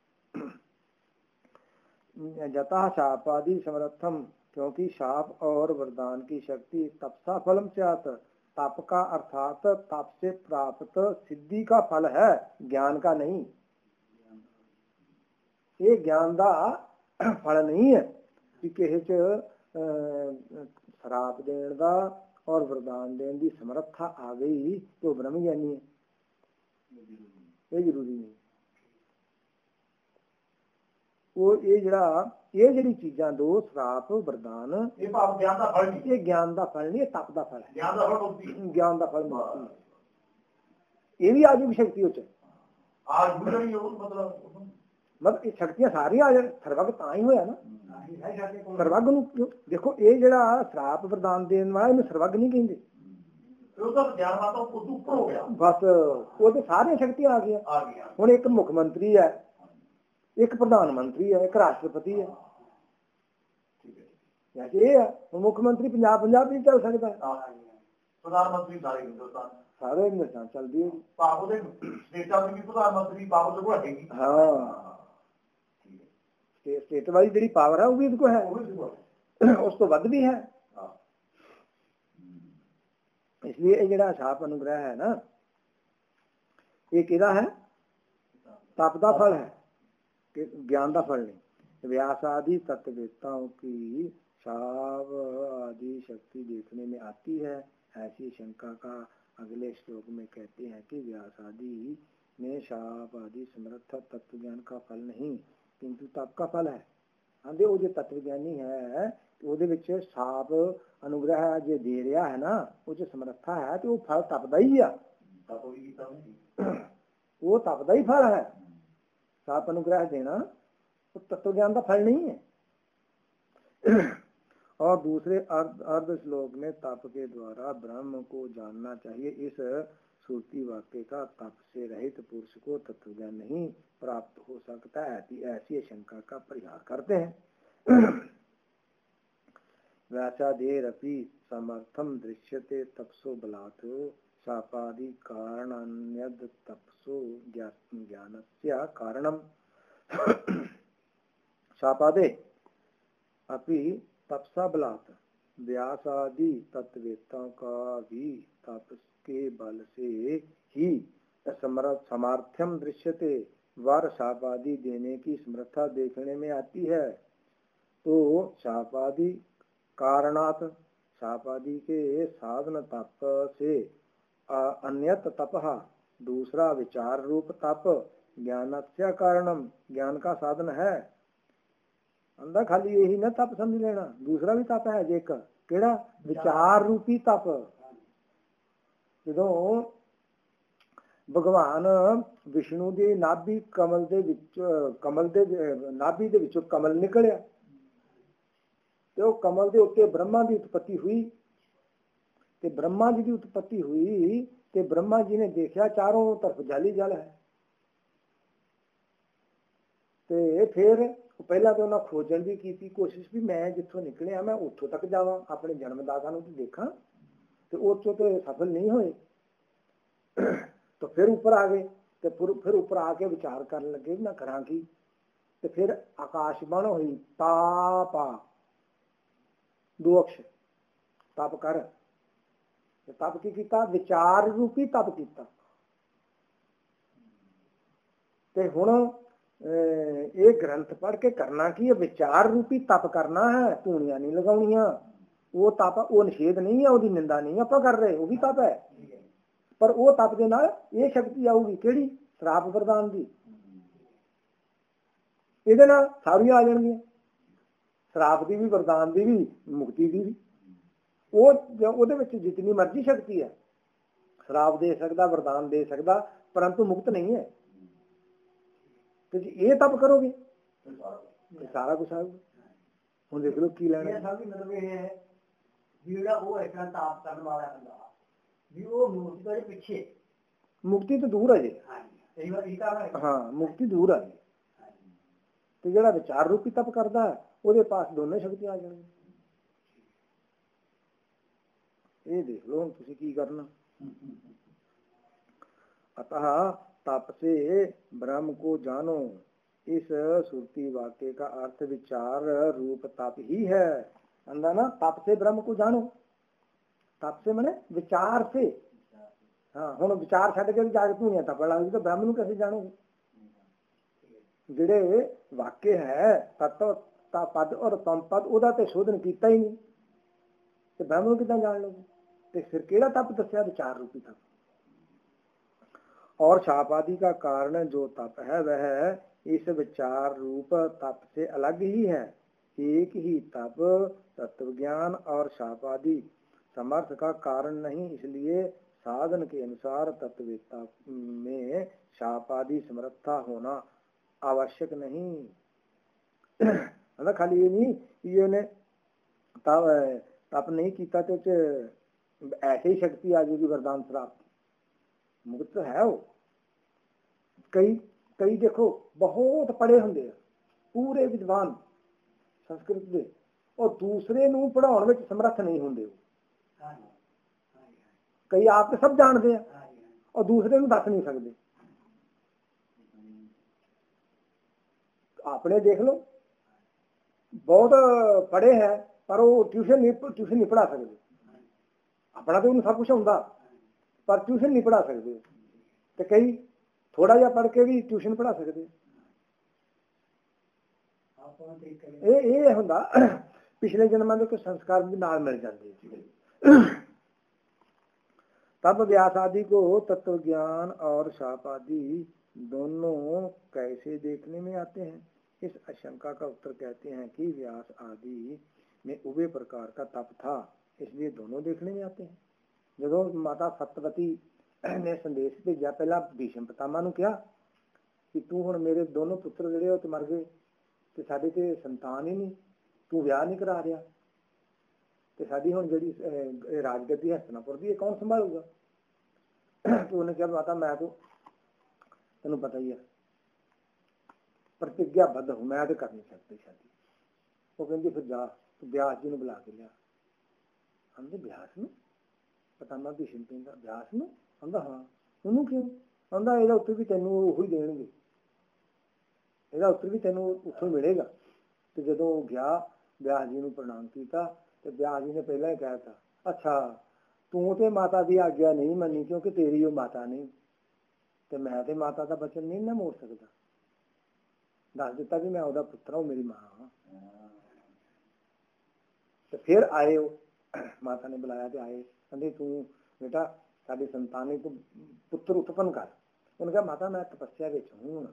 जता शापादि समर्थम, क्योंकि शाप और वरदान की शक्ति तपसा फलम स्यात्, तप का अर्थात तप से प्राप्त सिद्धि का फल है, ज्ञान का नहीं। ये ज्ञान का फल नहीं है कि किसी च श्राप देने का और वरदान देने की समर्था आ गई तो ब्रह्म ज्ञानी है, ये जरूरी नहीं। वो ये जड़ा ये जड़ी चीजा दो श्राप वरदान ये पाप ज्ञान का फल नहीं, ये ज्ञान का फल नहीं, ये तप का फल है। ज्ञान का फल मुक्ति, ज्ञान का फल मुक्ति। ये भी आज की शक्ति होती है। आज गुजरी हो मतलब मतलब ये शक्तियां सारी आ जाए, सर्वज्ञ ता ही होया ना। सर्वज्ञ नूं देखो, ये जड़ा श्राप वरदान देने वाला इन्हें सर्वज्ञ नहीं कहते, तो ज्ञान माता ऊपर हो गया बस वो तो सारी शक्तियां आ गई आ गया। हुण एक मुख्यमंत्री है, एक प्रधानमंत्री है, एक राष्ट्रपति है। ये है मुख्यमंत्री पंजाब पंजाब नहीं चल सकता, प्रधानमंत्री सारे हिंदुस्तान सारे हिंदुस्तान चल दी पाप दे स्टेटां दी प्रधानमंत्री पाप तो बढ़ेगी। हाँ, स्टेट वाली जी पावर है वो भी इसको है, उस तो वध भी है। इसलिए ये जड़ा शाप अनुग्रह है ना, ये किदा है, तप का फल है, ज्ञान का फल नहीं। व्यास आदि तत्ववेत्ताओं की शाप आदि शक्ति देखने में आती है, ऐसी शंका का अगले श्लोक में कहते हैं कि व्यास आदि में शाप आदि समर्थ तत्व ज्ञान का फल नहीं किंतु तप का फल है। आंदे वो जो तत्व ज्ञानी है ਉਹਦੇ ਵਿੱਚ ਸਾਪ अनुग्रह जो दे रहा है ना, वो जो समर्था है तो वो फल तपदा ही आ, वो तपदा ही फल है। साप अनुग्रह देना तो तत्व ज्ञान का फल नहीं है। और दूसरे अर्ध अर्ध श्लोक में तप के द्वारा ब्रह्म को जानना चाहिए, इस श्रुति वाक्य का तप से रहित पुरुष को तत्व ज्ञान नहीं प्राप्त हो सकता है, ऐसी शंका का परिहार करते हैं। व्यासादेरपि समर्थम दृश्यते तपसो बलात् शापादि कारणान्यद तपसो ज्ञानस्य कारणम। शापादे अपि तपसा बलात्, व्यासादि तत्वेत्ताओं का भी तप के बल से ही समर्थ्यम दृश्यते, वर शापादि देने की समर्था देखने में आती है। तो शापादि कारणात, शापादि के साधन तप से अन्यत तपः, दूसरा विचार रूप तप ज्ञानस्य कारणम, ज्ञान का साधन है। अंदर खाली यही ना तप समझ लेना, दूसरा भी तप है जेक केड़ा विचार रूपी तप। जो भगवान विष्णु के नाभि कमल दे विच कमल दे नाभि दे विचों कमल निकलिया, तो कमल के उत्ते ब्रह्मा की उत्पत्ति हुई, ते ब्रह्मा जी की उत्पत्ति हुई ते ब्रह्मा जी ने देखा चारों तरफ जल ही जल है, ते फिर ਪਹਿਲਾਂ ਤਾਂ ਉਹਨਾਂ ਖੋਜਣ ਦੀ ਕੀਤੀ ਕੋਸ਼ਿਸ਼ ਵੀ ਮੈਂ ਜਿੱਥੋਂ ਨਿਕਲਿਆ ਮੈਂ ਉੱਥੋਂ ਤੱਕ ਜਾਵਾਂ, ਆਪਣੇ ਜਨਮਦਾਤਾ ਨੂੰ ਤੇ ਦੇਖਾਂ, ਤੇ ਉੱਥੋਂ ਤੇ ਸਫਲ ਨਹੀਂ ਹੋਏ। ਤਾਂ ਫਿਰ ਉੱਪਰ ਆ ਗਏ, ਤੇ ਫਿਰ ਉੱਪਰ ਆ ਕੇ ਵਿਚਾਰ ਕਰਨ ਲੱਗੇ ਵੀ ਮੈਂ ਕਰਾਂ ਕੀ। ਤੇ ਫਿਰ ਆਕਾਸ਼ ਬਣ ਹੋਈ, ਤਾਪਾ ਦੋ ਅਕਸ਼ਰ ਤਪ ਕਰ। ਤਪ ਕੀ ਕੀਤਾ? ਵਿਚਾਰ ਰੂਪੀ ਤਪ ਕੀਤਾ। ਤੇ ਹੁਣ ਇਹ ਗ੍ਰੰਥ ਪੜ੍ਹ ਕੇ ਕਰਨਾ ਕੀ ਹੈ? ਵਿਚਾਰ ਰੂਪੀ ਤਪ ਕਰਨਾ ਹੈ, ਧੂਣੀਆਂ ਨਹੀਂ ਲਗਾਉਣੀਆਂ। ਉਹ ਤਪ, ਉਹ ਨਿਸ਼ੇਧ ਨਹੀਂ ਹੈ, ਉਹਦੀ ਨਿੰਦਾ ਨਹੀਂ ਆਪਾਂ ਕਰ ਰਹੇ, ਉਹ ਵੀ ਤਪ ਹੈ। ਪਰ ਉਹ ਤਪ ਦੇ ਨਾਲ ਇਹ ਸ਼ਕਤੀ ਆਊਗੀ, ਕਿਹੜੀ? ਸ਼ਰਾਪ ਵਰਦਾਨ ਦੀ। ਇਹਦੇ ਨਾਲ ਸਾਰੀਆਂ ਆ ਜਾਣਗੀਆਂ, ਸ਼ਰਾਪ ਦੀ ਵੀ, ਵਰਦਾਨ ਦੀ ਵੀ, ਮੁਕਤੀ ਦੀ ਵੀ। ਉਹ ਉਹਦੇ ਵਿੱਚ ਜਿਤਨੀ ਮਰਜ਼ੀ ਸ਼ਕਤੀ ਹੈ, ਸ਼ਰਾਪ ਦੇ ਸਕਦਾ, ਵਰਦਾਨ ਦੇ ਸਕਦਾ, ਪਰੰਤੂ ਮੁਕਤ ਨਹੀਂ ਹੈ। ਤੇ ਜੇ ਇਹ ਤਪ ਕਰੋਗੇ ਤੇ ਸਾਰਾ ਕੁਛ ਆਊਗਾ। ਹੁਣ ਦੇਖ ਲਓ ਕੀ ਲੈਣਾ। ਮਤਲਬ ਇਹ ਹੈ ਵੀ ਜਿਹੜਾ ਉਹ ਇਸ ਤਰ੍ਹਾਂ ਤਾਪ ਕਰਨ ਵਾਲਾ ਹੁੰਦਾ ਵੀ ਉਹ ਮੁਕਤੀ ਦੇ ਪਿੱਛੇ, ਮੁਕਤੀ ਤੋਂ ਦੂਰ ਹੈ ਜੀ। ਹਾਂ, ਮੁਕਤੀ ਦੂਰ ਆ ਜੀ। ਤੇ ਜਿਹੜਾ ਵਿਚਾਰ ਰੂਪੀ ਤਪ ਕਰਦਾ ਉਹਦੇ ਪਾਸ ਦੋਨੇ ਸ਼ਕਤੀਆਂ ਆ ਜਾਣਗੀਆਂ। ਇਹ ਦੇਖ ਲਓ ਹੁਣ ਤੁਸੀਂ ਕੀ ਕਰਨਾ। अतः तप से ब्रह्म को जानो, इस श्रुति वाक्य का अर्थ विचार रूप तप ही है। अंदा ना, तप से ब्रह्म को जानो, तप से मैंने विचार से। हाँ, हुण विचार छड्ड के जाके धूनियां तपण लग तो ब्रह्म नूं कैसे जानोगे? ਜਿਹੜੇ ਵਾक्य है तत्व पद और तम पद ਉਹਦਾ ਤੇ शोधन ਕੀਤਾ ही नहीं, ਤੇ ब्रह्म ਨੂੰ किदां जान लोगे? ਤੇ फिर ਕਿਹੜਾ तप दस्या? विचार रूपी तप। और शाप आदि का कारण जो तप है वह इस विचार रूप तप से अलग ही है। एक ही तप तत्व ज्ञान और शाप आदि समर्थ का कारण नहीं, इसलिए साधन के अनुसार तत्ववेत्ता में शाप आदि समर्थता होना आवश्यक नहीं। मतलब खाली ये नहीं कि उन्हें तप तप नहीं किया तो ऐसे ही शक्ति आ जाएगी, वरदान प्राप्त। मुक्त है वो। कई कई देखो बहुत पढ़े होंगे, पूरे विद्वान संस्कृत के, और दूसरे नूं पढ़ाउण विच समर्थ नहीं होंगे। कई आप तो सब जानते हैं और दूसरे नूं दस नहीं सकते। आपने देख लो बहुत पढ़े हैं पर वो ट्यूशन नहीं ट्यूशन नहीं पढ़ा सकते। अपना तो उन्हें सब कुछ होंदा पर ट्यूशन नहीं पढ़ा सकते। तो कई थोड़ा जा पढ़ के भी ट्यूशन पढ़ा सकते। ये होंदा पिछले जन्मां दे कुछ संस्कार भी नाल मिल जाते। तब व्यास आदि को तत्व ज्ञान और शाप आदि दोनों कैसे देखने में आते हैं? इस आशंका का उत्तर कहते हैं कि व्यास आदि में उभय प्रकार का तप था, इसलिए दोनों देखने में आते हैं। जो माता सत्यवती ने संदेश भेजा पहला भीष्म पितामह नूं कहा कि तू हुण मेरे दोनों पुत्र जिहड़े हो ते मर गए ते साडे ते संतान ही नहीं, तू विआह नहीं करा रहा ते साडी हुण जिहड़ी राजगद्दी हस्तिनापुर दी कौन संभालूगा? तो उन्हें कहा माता मैं तो तेनों पता ही है प्रतिज्ञाबद्ध हूं, मैं तो कर नहीं सकती शादी। वो कहती फिर जा व्यास जी ने बुला के लिया। हमने व्यास में पितामह भीष्म कहता व्यास में आंदा हाँ ਉਹਨੂੰ क्यों आंदा ਇਹਦਾ उत्तर भी ਤੈਨੂੰ ਉਹੀ ਦੇਣਗੇ, ਇਹਦਾ उत्तर भी ਤੈਨੂੰ ਉੱਥੋਂ ਮਿਲੇਗਾ। ਤੇ ਜਦੋਂ ਗਿਆ व्यास जी ਨੂੰ ਪ੍ਰਣਾਮ ਕੀਤਾ ਤੇ व्यास जी ने ਪਹਿਲਾਂ ਹੀ ਕਹਿ ਤਾ ਅੱਛਾ ਤੂੰ ਤੇ ਮਾਤਾ ਦੀ ਆਗਿਆ ਨਹੀਂ ਮੰਨੀ ਕਿਉਂਕਿ ਤੇਰੀ ਉਹ ਮਾਤਾ ਨਹੀਂ ਤੇ ਮੈਂ ਤੇ ਮਾਤਾ ਦਾ ਬਚਨ ਨਹੀਂ ਨਾ ਮੋੜ ਸਕਦਾ। ਦੱਸ ਦਿੱਤਾ ਕਿ ਮੈਂ ਉਹਦਾ ਪੁੱਤਰ ਹਾਂ, ਮੇਰੀ ਮਾਂ ਹਾਂ। ਤੇ ਫਿਰ ਆਏ ਉਹ ਮਾਤਾ ਨੇ ਬੁਲਾਇਆ ਤੇ ਆਏ ਕਹਿੰਦੇ ਤੂੰ बेटा साड़ी संतानी को पुत्र उत्पन्न कर। उन्होंने कहा माता मैं तपस्या विच हूं,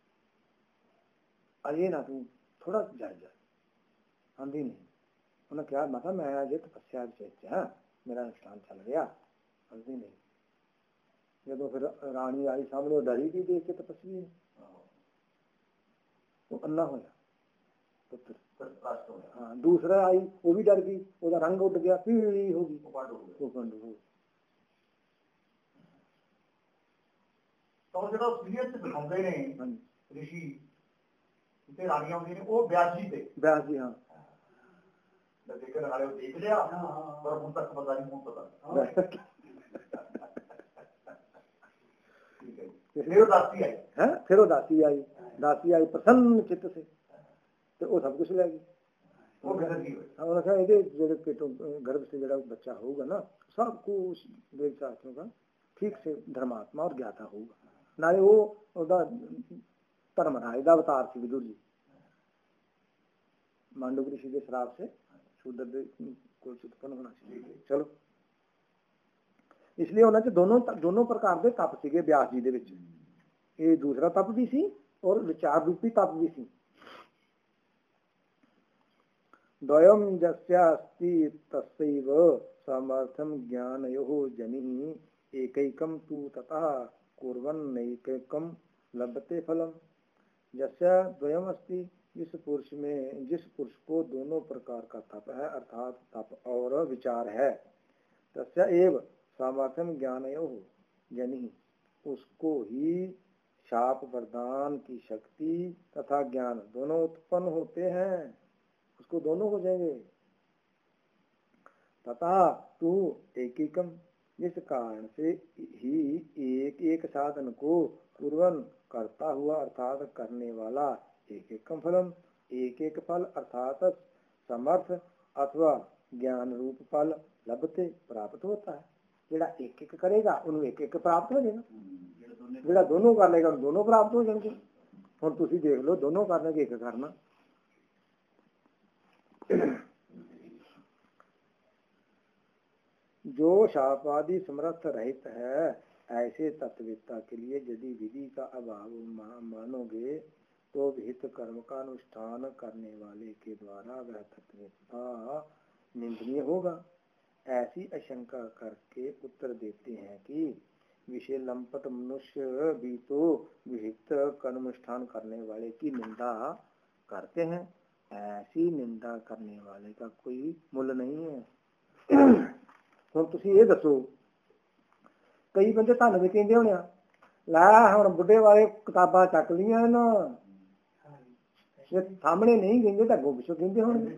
अजे ना तू थोड़ा जाए जा। आंधी नहीं। उन्हें कहा माता मैं अजे तपस्या विच हाँ, मेरा अनुष्ठान चल रहा। आंधी नहीं। जदों फिर राणी आई सामने डरी भी देख के तपस्वी ने, वो अन्ना होया पुत्र। हाँ दूसरा आई वो भी डर गई, उसका रंग उड़ गया, पीली होगी, वो पंड हो। तो जो सीरियस दिखाते हैं ऋषि ਤੇ ਰਾਣੀਆਂ ਹੁੰਦੀਆਂ ਨੇ ਉਹ ਬਿਆਸੀ ਤੇ ਬਿਆਸ ਜੀ, ਹਾਂ ਦੇਖਣ ਵਾਲੇ ਉਹ ਦੇਖ ਲਿਆ ਪਰ ਹੁਣ ਤੱਕ ਪਤਾ ਨਹੀਂ, ਹੁਣ ਪਤਾ ਫਿਰ ਉਹ ਦਾਸੀ ਆਈ ਹੈ ਫਿਰ ਉਹ ਦਾਸੀ ਆਈ ਦਾਸੀ ਆਈ ਪ੍ਰਸੰਨ ਚਿੱਤ ਸੇ ਤੇ ਉਹ ਸਭ ਕੁਛ ਲੈ ਗਈ। ਉਹ ਕਿਹਦਾ ਕੀ ਹੋਇਆ? ਉਹਨੇ ਕਿਹਾ ਇਹਦੇ ਜਿਹੜੇ पेटों गर्भ से ਜਿਹੜਾ बच्चा होगा ना सब कुछ वेद शास्त्रों का ठीक से धर्मात्मा और ज्ञाता होगा। ਨਾਲੇ ਉਹ ਉਹਦਾ ਧਰਮਰਾਜ ਦਾ ਅਵਤਾਰ ਸੀ ਵਿਦੁਰ ਜੀ, ਮਾਂਡੂ ऋषि ਦੇ ਸ਼ਰਾਪ ਸੇ ਸ਼ੂਦਰ ਦੇ ਕੋਲ ਉਤਪੰਨ ਹੋਣਾ ਸੀ। ਚਲੋ ਇਸ ਲਈ ਉਹਨਾਂ ਚ ਦੋਨੋਂ ਦੋਨੋਂ ਪ੍ਰਕਾਰ ਦੇ ਤਪ ਸੀਗੇ ਵਿਆਸ ਜੀ ਦੇ ਵਿੱਚ। ਇਹ ਦੂਸਰਾ ਤਪ ਵੀ ਸੀ ਔਰ ਵਿਚਾਰ ਰੂਪੀ ਤਪ ਵੀ ਸੀ। द्वयं यस्यास्ति तस्यैव सामर्थ्यं ज्ञानयोः जनिः एकैकं तु ततः कुर्वन्नैकैकं लभते फलम। यस्या द्वयम अस्ति, जिस पुरुष में जिस पुरुष को दोनों प्रकार का तप है अर्थात तप और विचार है, तस्या एव सामर्थ्यम ज्ञानयोः जनिः, उसको ही शाप वरदान की शक्ति तथा ज्ञान दोनों उत्पन्न होते हैं, उसको दोनों हो जाएंगे। तथा तू एकीकम, जिस कारण से ही एक एक साधन को पूर्वन करता हुआ अर्थात करने वाला एक एकम फलम, एक एक फल अर्थात समर्थ अथवा ज्ञान रूप फल लभते प्राप्त होता है। जेड़ा एक एक करेगा उन्हें एक एक प्राप्त हो जाएगा, जेड़ा दोनों कर लेगा दोनों प्राप्त हो जाएंगे। हुण तुसीं देख लो दोनों करने के एक करना। जो शापादि समर्थ रहित है ऐसे तत्ववेत्ता के लिए यदि विधि का अभाव मानोगे तो विहित कर्म का अनुष्ठान करने वाले के द्वारा वह तत्ववेत्ता निंदनीय होगा। ऐसी आशंका करके उत्तर देते हैं कि विषय लंपट मनुष्य भी तो विहित कर्मानुष्ठान करने वाले की निंदा करते हैं, ऐसी निंदा करने वाले का कोई मूल्य नहीं है। ਹੁਣ ਤੁਸੀਂ ਇਹ ਦੱਸੋ, ਕਈ ਬੰਦੇ ਤੁਹਾਨੂੰ ਵੀ ਕਹਿੰਦੇ ਹੋਣੇ ਆ ਲੈ ਹੁਣ ਬੁੱਢੇ ਵਾਲੇ ਕਿਤਾਬਾਂ ਚੱਕ ਲਈਆਂ ਨਾ, ਸਾਹਮਣੇ ਨਹੀਂ ਕਹਿੰਦੇ ਤਾਂ ਅੱਗੋਂ ਪਿੱਛੋਂ ਕਹਿੰਦੇ ਹੋਣਗੇ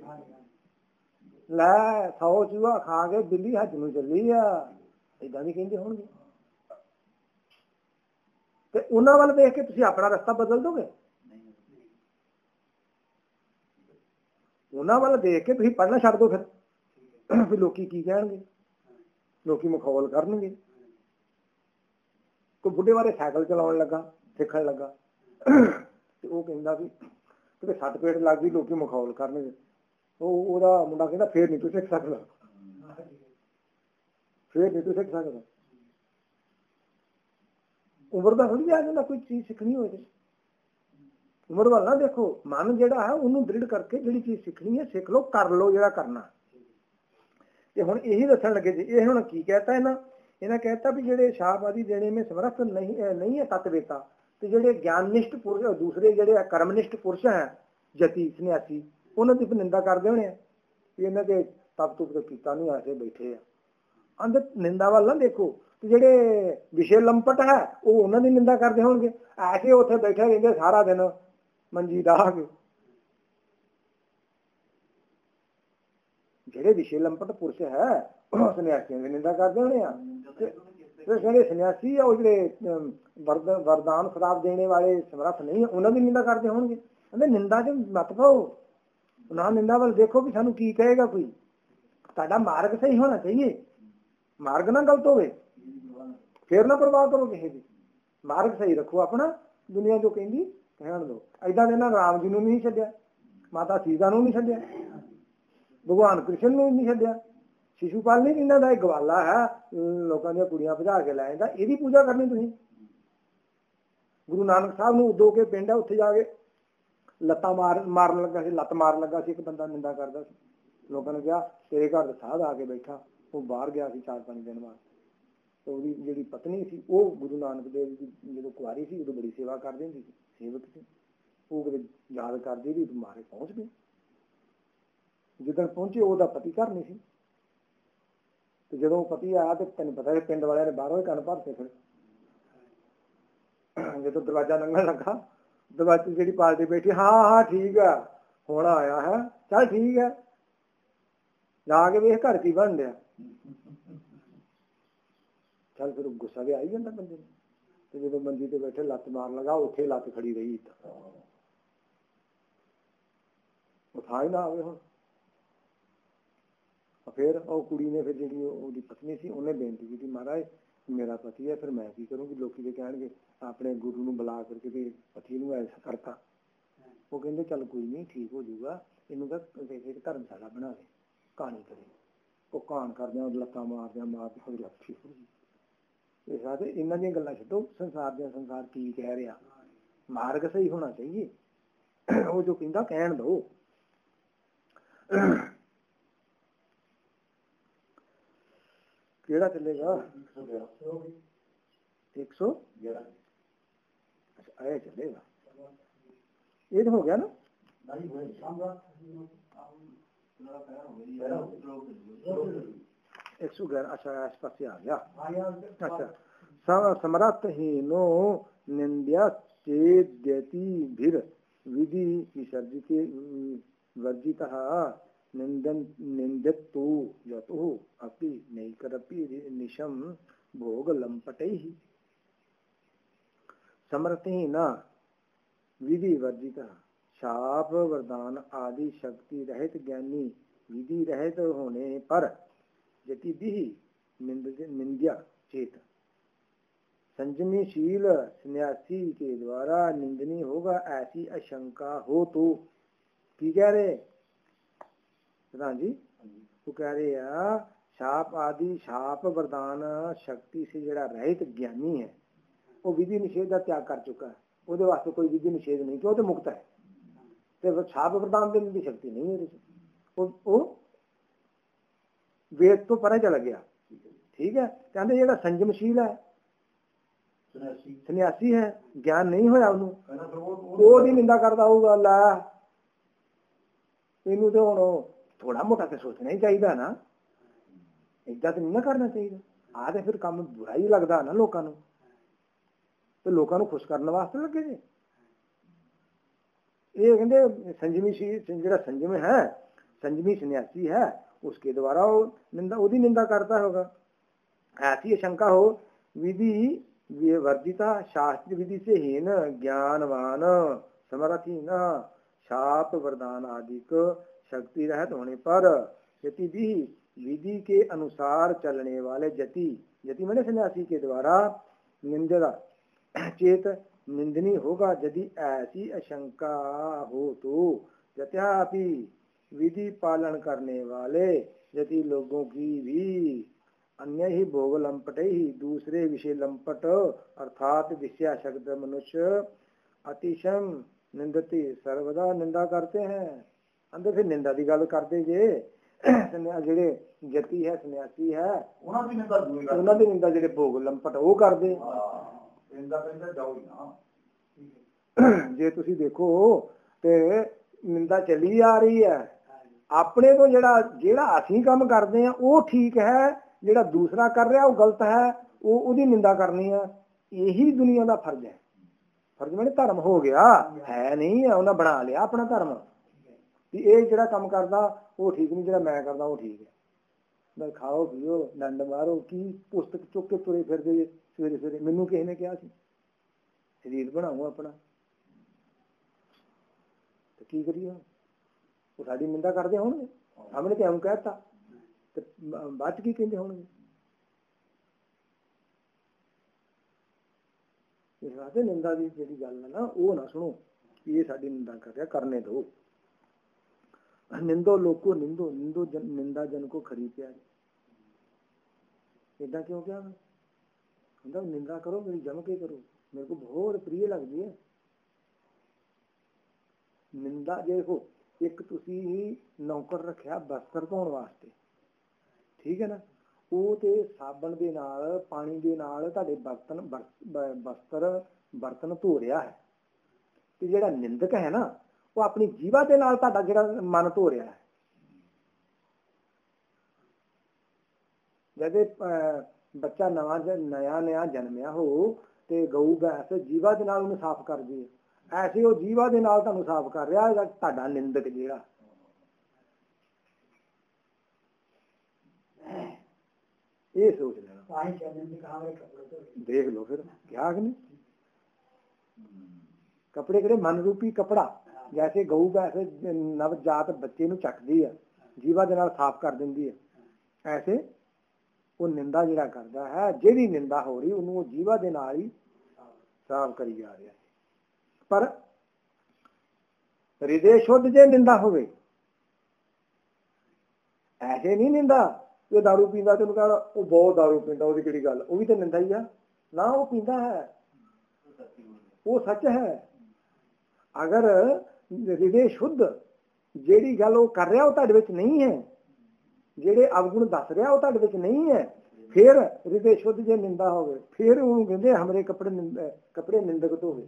ਲੈ ਸੌ ਚੂਹਾ ਖਾ ਕੇ ਬਿੱਲੀ ਹੱਜ ਨੂੰ ਚੱਲੀ ਆ, ਏਦਾਂ ਵੀ ਕਹਿੰਦੇ ਹੋਣਗੇ। ਤੇ ਉਹਨਾਂ ਵੱਲ ਵੇਖ ਕੇ ਤੁਸੀਂ ਆਪਣਾ ਰਸਤਾ ਬਦਲ ਦੋਗੇ? ਉਹਨਾਂ ਵੱਲ ਦੇਖ ਕੇ ਤੁਸੀਂ ਪੜ੍ਹਨਾ ਛੱਡ ਦੋ, ਫਿਰ ਫਿਰ ਲੋਕੀ ਕੀ ਕਹਿਣਗੇ, ਲੋਕੀ ਮਖੌਲ ਕਰਨਗੇ। ਕੋਈ ਬੁੱਢੇ ਬਾਰੇ ਸਾਈਕਲ ਚਲਾਉਣ ਲੱਗਾ ਸਿੱਖਣ ਲੱਗਾ ਤੇ ਉਹ ਕਹਿੰਦਾ ਵੀ ਕਿਤੇ ਸੱਟ ਪੇਟ ਲੱਗ ਗਈ, ਲੋਕੀ ਮਖੌਲ ਕਰਨਗੇ। ਉਹ ਉਹਦਾ ਮੁੰਡਾ ਕਹਿੰਦਾ ਫੇਰ ਨਹੀਂ ਤੂੰ ਸਿੱਖ ਸਕਦਾ, ਫੇਰ ਨਹੀਂ ਤੂੰ ਸਿੱਖ ਸਕਦਾ। ਉਮਰ ਦਾ ਥੋੜ੍ਹੀ ਆ ਜਾਂਦਾ ਕੋਈ ਚੀਜ਼ ਸਿੱਖਣੀ ਹੋਵੇ। ਉਮਰ ਵੱਲ ਨਾ ਦੇਖੋ, ਮਨ ਜਿਹੜਾ ਹੈ ਉਹਨੂੰ ਦ੍ਰਿੜ ਕਰਕੇ ਜਿਹੜੀ ਚੀਜ਼ ਸਿੱਖਣੀ ਹੈ ਸਿੱਖ ਲਓ, ਕਰ ਲਓ ਜਿਹੜਾ ਕਰਨਾ। ਤੇ ਹੁਣ ਇਹੀ ਦੱਸਣ ਲੱਗੇ ਜੀ, ਇਹ ਹੁਣ ਕੀ ਕਹਿਤਾ ਇਹਨਾਂ ਇਹਨਾਂ ਕਹਿਤਾ ਵੀ ਜਿਹੜੇ ਸ਼ਾਪ ਆਦਿ ਦੇਣੇ में ਸਮਰੱਥ ਨਹੀਂ ਨਹੀਂ ਹੈ ਤਤਵੇਤਾ, ਤੇ ਜਿਹੜੇ ਗਿਆਨਨਿਸ਼ਟ ਪੁਰਸ਼ ਦੂਸਰੇ ਜਿਹੜੇ ਕਰਮਨਿਸ਼ਟ ਪੁਰਸ਼ ਹੈ ਜਤੀ ਸੰਨਿਆਸੀ, ਉਹਨਾਂ ਦੀ ਨਿੰਦਾ ਕਰਦੇ ਹੋਣੇ ਆ ਵੀ ਇਹਨਾਂ ਦੇ ਤਪ ਤੁਪ ਕੀਤਾ ਨਹੀਂ, ਐਸੇ ਬੈਠੇ ਆ। ਅੰਦਰ ਨਿੰਦਾ ਵੱਲ ਨਾ ਦੇਖੋ, ਤੇ ਜਿਹੜੇ ਵਿਸ਼ੇ ਲੰਪਟ ਹੈ ਉਹ ਉਹਨਾਂ ਦੀ ਨਿੰਦਾ ਕਰਦੇ ਹੋਣਗੇ, ਐਸੇ ਉੱਥੇ ਬੈਠੇ ਰਹਿੰਦੇ ਸਾਰਾ ਦਿਨ ਮੰਜੀ ਡਾਹ ਕੇ। ਜਿਹੜੇ ਵਿਸ਼ੇ ਲੰਪਟ ਪੁਰਸ਼ ਹੈ ਉਹ ਸੰਨਿਆਸੀਆਂ ਦੀ ਨਿੰਦਾ ਕਰਦੇ ਹੋਣੇ ਆ। ਤੇ ਜਿਹੜੇ ਸੰਨਿਆਸੀ ਆ ਉਹ ਜਿਹੜੇ ਵਰਦ ਵਰਦਾਨ ਸ਼ਰਾਪ ਦੇਣੇ ਵਾਲੇ ਸਮਰੱਥ ਨਹੀਂ ਉਹਨਾਂ ਦੀ ਨਿੰਦਾ ਕਰਦੇ ਹੋਣਗੇ। ਕਹਿੰਦੇ ਨਿੰਦਾ ਚ ਮਤ ਪਾਓ, ਨਾ ਨਿੰਦਾ ਵੱਲ ਦੇਖੋ ਵੀ ਸਾਨੂੰ ਕੀ ਕਹੇਗਾ ਕੋਈ। ਤੁਹਾਡਾ ਮਾਰਗ ਸਹੀ ਹੋਣਾ ਚਾਹੀਏ, ਮਾਰਗ ਨਾ ਗਲਤ ਹੋਵੇ, ਫੇਰ ਨਾ ਪ੍ਰਵਾਹ ਕਰੋ ਕਿਸੇ ਦੀ। ਮਾਰਗ ਸਹੀ ਰੱਖੋ ਆਪਣਾ, ਦੁਨੀਆ ਜੋ ਕਹਿੰਦੀ ਕਹਿਣ ਦਿਓ। ਏਦਾਂ ਦੇ ਨਾਲ ਰਾਮ ਜੀ ਨੂੰ ਨਹੀਂ ਛੱਡਿਆ, ਮਾਤਾ ਸੀਤਾ ਨੂੰ ਨਹੀਂ ਛੱਡਿਆ, ਭਗਵਾਨ ਕ੍ਰਿਸ਼ਨ ਨੂੰ ਨਹੀਂ ਛੱਡਿਆ। ਸ਼ਿਸ਼ੂਪਾਲ ਨਹੀਂ ਇਹਨਾਂ ਦਾ ਗਵਾਲਾ ਹੈ, ਲੋਕਾਂ ਦੀਆਂ ਕੁੜੀਆਂ ਭਜਾ ਕੇ ਲੈ ਜਾਂਦਾ, ਇਹਦੀ ਪੂਜਾ ਕਰਨੀ ਤੁਸੀਂ। ਗੁਰੂ ਨਾਨਕ ਸਾਹਿਬ ਨੂੰ ਉਦੋਂ ਕੇ ਪਿੰਡ ਹੈ, ਉੱਥੇ ਜਾ ਕੇ ਲੱਤਾਂ ਮਾਰ ਮਾਰਨ ਲੱਗਾ ਸੀ, ਲੱਤ ਮਾਰਨ ਲੱਗਾ ਸੀ, ਇੱਕ ਬੰਦਾ ਨਿੰਦਾ ਕਰਦਾ ਸੀ। ਲੋਕਾਂ ਨੇ ਕਿਹਾ ਤੇਰੇ ਘਰ ਦਾ ਸਾਧ ਆ ਕੇ ਬੈਠਾ, ਉਹ ਬਾਹਰ ਗਿਆ ਸੀ ਚਾਰ ਪੰਜ ਦਿਨ ਬਾਅਦ। ਉਹਦੀ ਜਿਹੜੀ ਪਤਨੀ ਸੀ ਉਹ ਗੁਰੂ ਨਾਨਕ ਦੇਵ ਦੀ ਜਦੋਂ ਕੁਆਰੀ ਸੀ ਉਦੋਂ ਬੜੀ ਸੇਵਾ ਕਰਦੀ ਹੁੰਦੀ ਸੀ, ਸੇਵਕ ਸੀ। ਉਹ ਕਦੇ ਯਾਦ ਕਰਦੀ ਵੀ ਮਾਰੇ ਪਹੁੰਚ ਗਏ। ਜਿੱਦਣ ਪਹੁੰਚੇ ਉਹਦਾ ਪਤੀ ਘਰ ਨਹੀਂ ਸੀ, ਤੇ ਜਦੋਂ ਪਤੀ ਆਇਆ ਤੇ ਤੈਨੂੰ ਪਤਾ ਪਿੰਡ ਵਾਲਿਆਂ ਨੇ ਬਾਹਰੋਂ ਹੀ ਕੰਨ ਭਰਤੇ। ਫਿਰ ਜਦੋਂ ਦਰਵਾਜ਼ਾ ਲੰਘਣ ਲੱਗਾ ਦਵਾਤੀ ਜਿਹੜੀ ਪਾਰਟੀ ਬੈਠੀ, ਹਾਂ ਹਾਂ ਠੀਕ ਆ, ਹੁਣ ਆਇਆ ਹੈ, ਚੱਲ ਠੀਕ ਹੈ, ਜਾ ਕੇ ਵੇਖ ਘਰ ਕੀ ਬਣ ਰਿਹਾ। ਚੱਲ ਫਿਰ ਗੁੱਸਾ ਵੀ ਆਈ ਜਾਂਦਾ ਬੰਦੇ ਨੂੰ। ਤੇ ਜਦੋਂ ਮੰਜੀ ਤੇ ਬੈਠੇ ਲੱਤ ਮਾਰਨ ਲਗਾ, ਉੱਥੇ ਲੱਤ ਖੜੀ ਰਹੀ, ਉਠਾ ਹੀ ਨਾ ਆਵੇ ਹੁਣ। ਫਿਰ ਉਹ ਕੁੜੀ ਨੇ, ਫਿਰ ਜਿਹੜੀ ਉਹਦੀ ਪਤਨੀ ਸੀ, ਉਹਨੇ ਬੇਨਤੀ ਕੀਤੀ, ਮਹਾਰਾਜ ਮੇਰਾ ਪਤੀ ਹੈ, ਫਿਰ ਮੈਂ ਕੀ ਕਰੂੰਗੀ, ਲੋਕੀ ਦੇ ਕਹਿਣਗੇ ਆਪਣੇ ਗੁਰੂ ਨੂੰ ਬੁਲਾ ਕਰਕੇ ਵੀ ਪਤੀ ਨੂੰ ਐਸਾ ਕਰਤਾ। ਉਹ ਕਹਿੰਦੇ ਚੱਲ ਕੋਈ ਨਹੀਂ, ਠੀਕ ਹੋ ਜਾਊਗਾ, ਇਹਨੂੰ ਤਾਂ ਇੱਕ ਧਰਮਸ਼ਾਲਾ ਬਣਾ ਦੇ, ਕਹਾਣੀ ਕਰੇ। ਉਹ ਕਹਾਣ ਕਰਦਿਆਂ ਲੱਤਾਂ ਮਾਰਦਿਆਂ ਮਾਰਦੇ ਫਿਰ ਲੱਤ ਠੀਕ ਹੋ ਗਈ। ਇਸ ਵਾਸਤੇ ਇਹਨਾਂ ਦੀਆਂ ਗੱਲਾਂ ਛੱਡੋ, ਸੰਸਾਰ ਦੀਆਂ ਸੰਸਾਰ ਕੀ ਕਹਿ ਰਿਹਾ, ਮਾਰਗ ਸਹੀ ਹੋਣਾ ਚਾਹੀਏ। ਉਹ ਜੋ ਕਹਿੰਦਾ ਕਹਿਣ ਦੋ। ਕਿਹੜਾ ਚੱਲੇਗਾ? ਇੱਕ ਸੌ ਅੱਛਾ ਇਹ ਚੱਲੇਗਾ, ਇਹ ਤਾਂ ਹੋ ਗਿਆ ਨਾ। एक सौ ग्यारह अच्छा आस पास से आ गया। अच्छा समरथ हीनो निंद्या चेद्यति भीर विधि विसर्जित वर्जितः निंदन निंदतु यतु अपि नैकरपि निशम भोग लंपटैः। समर्थहीन विधि वर्जितः शाप वरदान आदि शक्ति रहित ज्ञानी विधि रहित होने पर यति भी निंद्या चेत संयमीशील सन्यासी के द्वारा निंदनीय होगा, ऐसी आशंका हो तो की कह रहे प्रधान जी? वो कह रहे हैं शाप आदि शाप वरदान शक्ति से जड़ा रहित ज्ञानी है वो विधि निषेध का त्याग कर चुका है, वो वास्ते कोई विधि निषेध नहीं, क्यों? तो मुक्त है, तो छाप वरदान देने की शक्ति नहीं है, वो वेद तो परे चला गया। ठीक है, कहते जो संयमशील है सन्यासी है, ज्ञान नहीं होया उन्होंने निंदा करता होगा, ला इनू तो हम थोड़ा मोटा तो सोचना ही चाहिए ना, इदा तो नहीं ना करना चाहिए। आ तो फिर काम बुरा ही लगता ना लोगों को, तो लोगों को खुश करने वास्ते लगे जी। ये कहते संयमी जो संयम है, संयमी सन्यासी है, उसके द्वारा वो निंदा उसकी निंदा करता होगा। ऐसी आशंका हो विधि वर्जिता शास्त्र विधि से हीन ज्ञानवान समर्थहीन शाप वरदान आदि को शक्ति रहित होने पर यति भी विधि के अनुसार चलने वाले जति जति मैंने सन्यासी के द्वारा निंदा चेत निंदनीय होगा। यदि ऐसी आशंका हो तो यद्यपि विधि पालन करने वाले यदि लोगों की भी अन्य ही भोग लंपट ही दूसरे विषय लंपट अर्थात विषयाशक्त मनुष्य अतिशम निंदती सर्वदा निंदा करते हैं। अंदर फिर निंदा की गल करते जे जेड़े जति है सन्यासी है उन्होंने निंदा जेड़े भोग लंपट वो करते। जे तुसी देखो ते निंदा चली आ रही है अपने तो जेड़ा जेड़ा असी काम करते हैं वो ठीक है, जेड़ा दूसरा कर रहा वो गलत है, वो उसकी निंदा करनी है। यही दुनिया का फर्ज है। फर्ज मैंने धर्म हो गया है नहीं है, उन्हें बना लिया अपना धर्म कि ये जेड़ा काम करता वो ठीक नहीं, जेड़ा मैं करता वो ठीक है। खाओ पियो डंड मारो की पुस्तक चुक के तुरे फिरते सवेरे सवेरे। मैनू किसी ने कहा शरीर बनाओ अपना, तो की करिए वो साड़ी निंदा करते होंगे, सामने तो हम कहता तो बाद की कहते होंगे। इस वास्ते निंदा की जी गल है ना वो ना सुनो कि ये साड़ी निंदा कर रहा, करने दो। निंदो लोको निंदो निंदो जन निंदा जन को खरी प्यारी। इदा क्यों क्या मतलब निंदा करो मेरी जम के करो, मेरे को बहुत प्रिय लगती है निंदा। देखो एक तुसी नौकर रखा बस्तर धोने वास्ते, ठीक है ना, वो तो साबन के नाल पानी के नाल तुहाडे बर्तन बस्तर बर्तन धो रहा है, तो जिहड़ा निंदक है ना वो अपनी जीवा के नाल तुहाडा जिहड़ा मन धो रहा है। जैसे बच्चा नवा नया नया जन्मिया हो तो गऊ भैंस जीवा के नाल उन्हें साफ कर दी, ਐਸੇ ਉਹ ਜੀਵਾ ਦੇ ਨਾਲ ਤੁਹਾਨੂੰ ਸਾਫ਼ ਕਰ ਰਿਹਾ ਤੁਹਾਡਾ ਨਿੰਦਕ ਜਿਹੜਾ। ਇਹ ਸੋਚ ਲੈਣਾ। ਦੇਖ ਲਓ ਫਿਰ ਕਿਆ ਕਿ ਨਹੀਂ, ਕੱਪੜੇ ਕਿਹੜੇ ਮਨ ਰੂਪੀ ਕੱਪੜਾ, ਜੈਸੇ ਗਊ ਵੈਸੇ ਨਵਜਾਤ ਬੱਚੇ ਨੂੰ ਚੱਕਦੀ ਹੈ, ਜੀਵਾ ਦੇ ਨਾਲ ਸਾਫ਼ ਕਰ ਦਿੰਦੀ ਹੈ, ਐਸੇ ਉਹ ਨਿੰਦਾ ਜਿਹੜਾ ਕਰਦਾ ਹੈ, ਜਿਹੜੀ ਨਿੰਦਾ ਹੋ ਰਹੀ ਉਹਨੂੰ ਉਹ ਜੀਵਾ ਦੇ ਨਾਲ ਹੀ ਸਾਫ਼ ਕਰੀ ਜਾ ਰਿਹਾ। ਪਰ ਹਿਰਦੇ ਸ਼ੁੱਧ ਜੇ ਨਿੰਦਾ ਹੋਵੇ, ਐਸੇ ਨਹੀਂ ਨਿੰਦਾ ਇਹ ਦਾਰੂ ਪੀਂਦਾ ਤੇ ਉਹਨੂੰ ਕਹਿਣਾ ਉਹ ਬਹੁਤ ਦਾਰੂ ਪੀਂਦਾ, ਉਹਦੀ ਕਿਹੜੀ ਗੱਲ, ਉਹ ਵੀ ਤਾਂ ਨਿੰਦਾ ਹੀ ਆ ਨਾ, ਉਹ ਪੀਂਦਾ ਹੈ, ਉਹ ਸੱਚ ਹੈ। ਅਗਰ ਹਿਰਦੇ ਸ਼ੁੱਧ ਜਿਹੜੀ ਗੱਲ ਉਹ ਕਰ ਰਿਹਾ ਉਹ ਤੁਹਾਡੇ ਵਿੱਚ ਨਹੀਂ ਹੈ, ਜਿਹੜੇ ਅਵਗੁਣ ਦੱਸ ਰਿਹਾ ਉਹ ਤੁਹਾਡੇ ਵਿੱਚ ਨਹੀਂ ਹੈ, ਫਿਰ ਹਿਰਦੇ ਸ਼ੁੱਧ ਜੇ ਨਿੰਦਾ ਹੋਵੇ ਫਿਰ ਉਹਨੂੰ ਕਹਿੰਦੇ ਹਮਰੇ ਕੱਪੜੇ ਨਿੰਦ ਕੱਪੜੇ ਨਿੰਦਕ ਹੋਵੇ।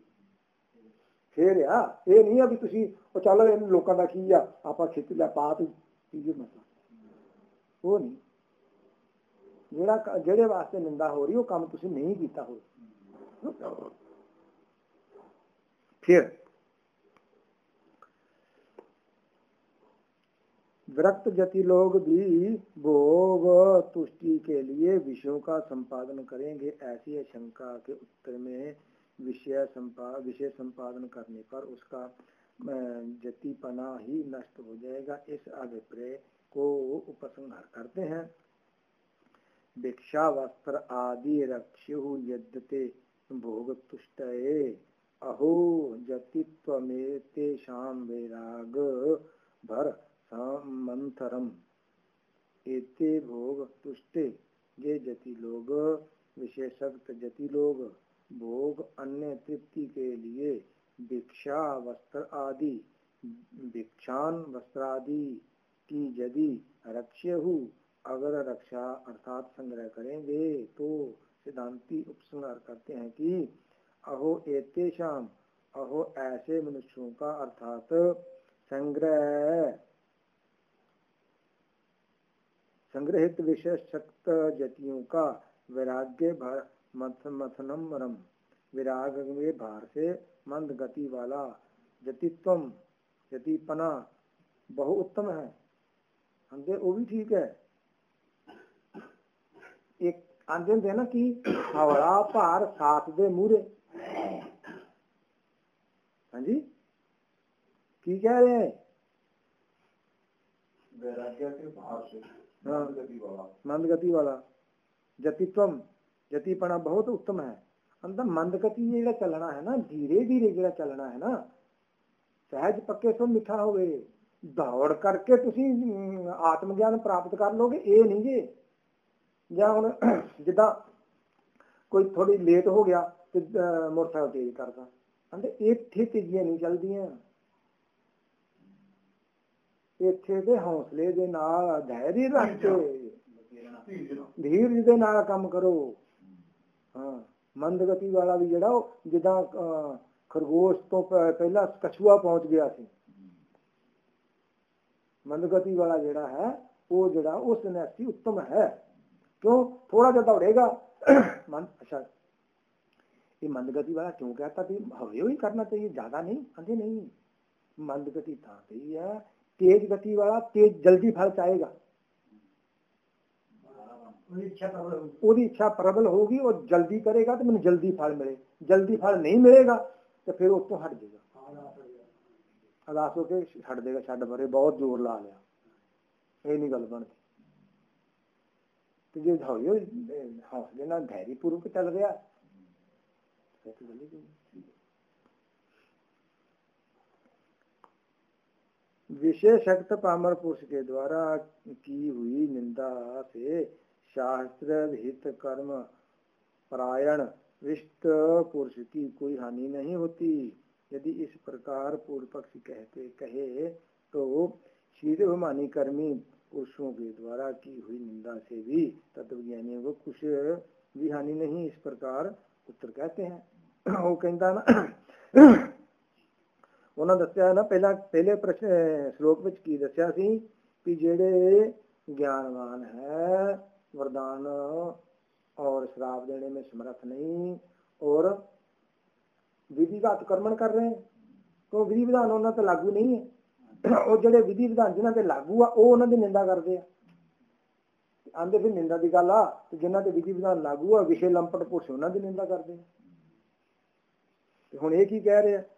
ਫਿਰ ਆ ਇਹ ਨਹੀਂ ਆ ਵੀ ਤੁਸੀਂ ਉਹ ਚੱਲ ਇਹਨੂੰ ਲੋਕਾਂ ਦਾ ਕੀ ਆ ਆਪਾਂ ਖਿੱਚ ਲਿਆ ਪਾ ਤੂੰ ਪੀਜੇ ਮਸਲਾ, ਉਹ ਨਹੀਂ। ਜਿਹੜਾ ਜਿਹੜੇ ਵਾਸਤੇ ਨਿੰਦਾ ਹੋ ਰਹੀ ਉਹ ਕੰਮ ਤੁਸੀਂ ਨਹੀਂ ਕੀਤਾ ਹੋ। फिर विरक्त जति लोग भी भोग तुष्टि के लिए विषयों का संपादन करेंगे। ऐसी शंका के उत्तर में विषय संपा विषय संपादन करने पर उसका जतिपना ही नष्ट हो जाएगा। इस अभिप्राय को उपसंहार करते हैं। भिक्षा वस्त्र आदि रक्षु यद्यते भोग तुष्टये अहो जतित्व में तेषां वैराग भर मंथरम एते भोग तुष्टे। ये जति लोग विशेषज्ञ जति लोग भोग अन्य तृप्ति के लिए भिक्षा वस्त्र आदि भिक्षान वस्त्र आदि की यदि रक्ष्यहु अगर रक्षा अर्थात संग्रह करेंगे तो सिद्धांती उपसंहार करते हैं कि अहो एतेषाम अहो ऐसे मनुष्यों का अर्थात संग्रह संग्रहित विशेषक्त जतियों का वैराग्य भर मथ मथनम रम विराग में भार से मंद गति वाला जतित्वम जतिपना बहु उत्तम है। हमसे वो भी ठीक है। एक आंदे थे ना कि हवड़ा भार साथ दे मूरे। हाँ जी की कह रहे हैं? वैराग्य के भार से हाँ मंद गति वाला मंद गति वाला जतित्वम जतिपना बहुत उत्तम है। अंदर मंद गति जेड़ा चलना है ना, धीरे धीरे जेड़ा चलना है ना, सहज पक्के सो मिठा हो गए। दौड़ करके तुसी आत्म ज्ञान प्राप्त कर लोगे ये नहीं जे। ਜਾਂ ਹੁਣ ਜਿੱਦਾਂ ਕੋਈ ਥੋੜੀ ਲੇਟ ਹੋ ਗਿਆ ਤੇ ਮੋਟਰਸਾਈਕਲ ਤੇਜ਼ ਕਰਦਾ, ਕਹਿੰਦੇ ਇੱਥੇ ਤੇਜ਼ੀਆਂ ਨਹੀਂ ਚੱਲਦੀਆਂ, ਇੱਥੇ ਦੇ ਹੌਸਲੇ ਦੇ ਨਾਲ ਧੈर्य ਰੱਖ ਕੇ ਧੀਰਜ ਦੇ ਨਾਲ ਕੰਮ ਕਰੋ। ਹਾਂ ਮੰਦ ਗਤੀ ਵਾਲਾ ਵੀ ਜਿਹੜਾ ਉਹ ਜਿੱਦਾਂ ਖਰਗੋਸ਼ ਤੋਂ ਪਹਿਲਾਂ ਕਛੂਆ ਪਹੁੰਚ ਗਿਆ ਸੀ, ਮੰਦ ਗਤੀ ਵਾਲਾ ਜਿਹੜਾ ਹੈ ਉਹ ਜਿਹੜਾ ਉਹ ਸਨੈਸੀ उत्तम है। क्यों? थोड़ा सा दौड़ेगा मन। अच्छा ये मंदगति वाला क्यों कहता थी हवे ही करना चाहिए, ज्यादा नहीं अंधे नहीं। मंदगति था सही है, तेज गति वाला तेज जल्दी फल चाहेगा, उसकी इच्छा प्रबल होगी और जल्दी करेगा तो मैंने जल्दी फल मिले। जल्दी फल नहीं मिलेगा तो फिर उसको हट जाएगा, अदास होके हट देगा, छड़ भरे बहुत जोर ला लिया, ये नहीं गल बनती। तो जो हौसले ना धैर्य पूर्वक चल रहा विशेषक्त पामर पुरुष के द्वारा की हुई निंदा से शास्त्र विहित कर्म परायण विष्ट पुरुष की कोई हानि नहीं होती। यदि इस प्रकार पूर्व पक्षी कहते कहे तो शीर्षमानी कर्मी पुरुषों के द्वारा की हुई निंदा से भी तत्वज्ञानियों को कुछ भी हानि नहीं। इस प्रकार उत्तर कहते हैं। वो कहता ना उन्होंने दसिया ना पहला पहले प्रश्न श्लोक में की दसिया सी कि जेड़े ज्ञानवान है वरदान और श्राप देने में समर्थ नहीं और विधिगत कर्मण कर रहे हैं, तो विधि विधान उन्होंने तो लागू नहीं है। और ਜਿਹੜੇ विधि विधान जिन्हों ते लागू आ वो उन्होंने निंदा करते हैं, आंदे फिर निंदा की गल आ। तो जिन्हों ते विधि विधान लागू आ विषय लंपट पुरुष उन्होंने निंदा करते हैं। हुण ये की कह रहे हैं,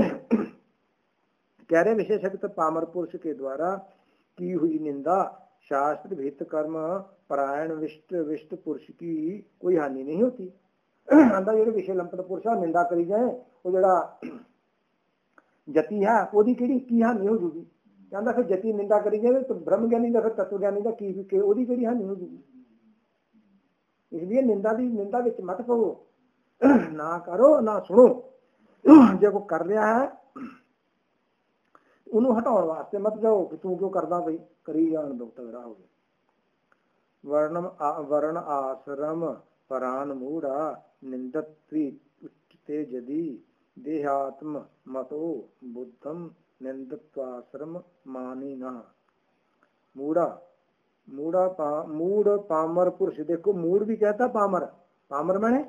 कह रहे विशेषक पामर पुरुष के द्वारा की हुई निंदा शास्त्र विहित कर्म परायण विष्ट विष्ट पुरुष की कोई हानि नहीं होती। आंदा जो विषय लंपट पुरुष है निंदा करी जाए, वो जड़ा जति है ओदी किहड़ी की हानि हो जूगी। कहता फिर जति निंदा करी जाए तो ब्रह्म ज्ञानी का फिर तत्व ज्ञानी का की ओदी किहड़ी हानि हो जूगी। इसलिए निंदा की निंदा विच मत पवो, ना करो ना सुनो। जो को कर रहा है उन्होंने हटाने वास्ते मत जाओ कि तू क्यों करदा भाई, करी जान दो तगड़ा हो गया। वर्णम वर्ण आश्रम परान मूढ़ा निंदत्वी उच्चते यदि देहात्म मतो बुद्धम निंदत्वाश्रम मानी न। मूढ़ा मूढ़ा पा मूढ़ पामर पुरुष, देखो मूढ़ भी कहता पामर, पामर मैंने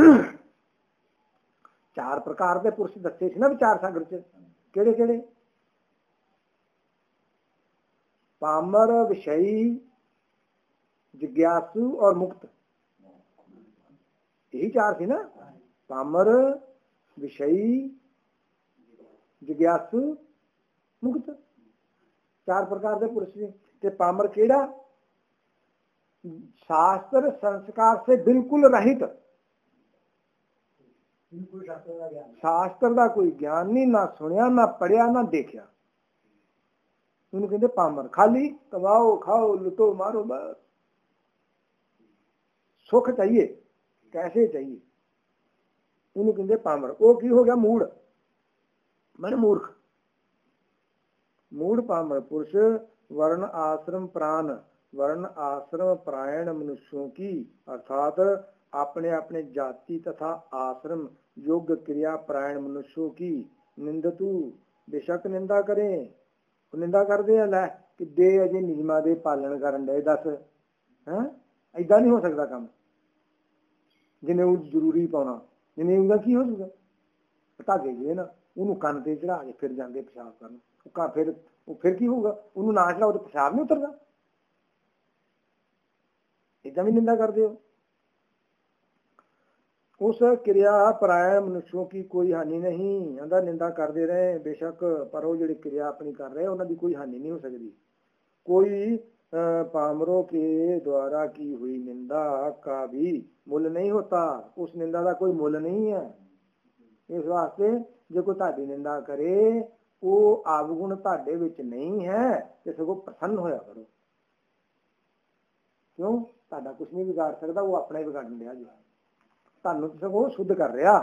चार प्रकार के पुरुष दसे थे ना विचार सागर च, केड़े केड़े? पामर, विषयी, जिज्ञासु और मुक्त, यही चार थी ना। पामर, विषयी, जिज्ञासु, मुक्त, चार प्रकार के पुरुष थे। ते पामर केड़ा? शास्त्र संस्कार से बिल्कुल रहित, शास्त्र का कोई ज्ञान नहीं, ना सुनिया ना पढ़िया ना देखिया, उन्हें कहते पामर। खाली कमाओ खाओ लुटो मारो बस, सुख चाहिए कैसे चाहिए, उन्हें कहते पामर। वो की हो गया मूढ़, मैंने मूर्ख। मूढ़ पामर पुरुष वर्ण आश्रम प्राण, वर्ण आश्रम प्रायण मनुष्यों की अर्थात अपने अपने जाति तथा आश्रम योग्य क्रिया प्रायण मनुष्यों की निंदतु बेशक निंदा करें। निंदा करते हैं लै कि दे अजे नियमां दे पालन करन दे, दस है इदा नहीं हो सकता काम, जिन्हें वो जरूरी पाना जिन्हें उनका की हो सकता। धागे जे ना उन्होंने कन ते चढ़ा के फिर जाते पेशाब करन, फिर फिर की होगा, उन्होंने ना चढ़ाओ तो पेशाब नहीं उतरता। इदा भी निंदा करते हो। उस क्रिया परायण मनुष्यों की कोई हानि नहीं, आंदा निंदा करते रहे बेशक, पर वो जी क्रिया अपनी कर रहे उन्होंने कोई हानि नहीं हो सकती। कोई पामरों के द्वारा की हुई निंदा का भी मुल नहीं होता, उस निंदा का कोई मुल नहीं है। इस वास्ते जो कोई ताड़ी निंदा करे वो अवगुण ताड़े विच नहीं है, तो सगों प्रसन्न होया करो। क्यों? ताड़ा कुछ नहीं बिगाड़ सकता, वो अपना ही बिगाड़न दिया जी, तानू सगों शुद्ध कर रहा।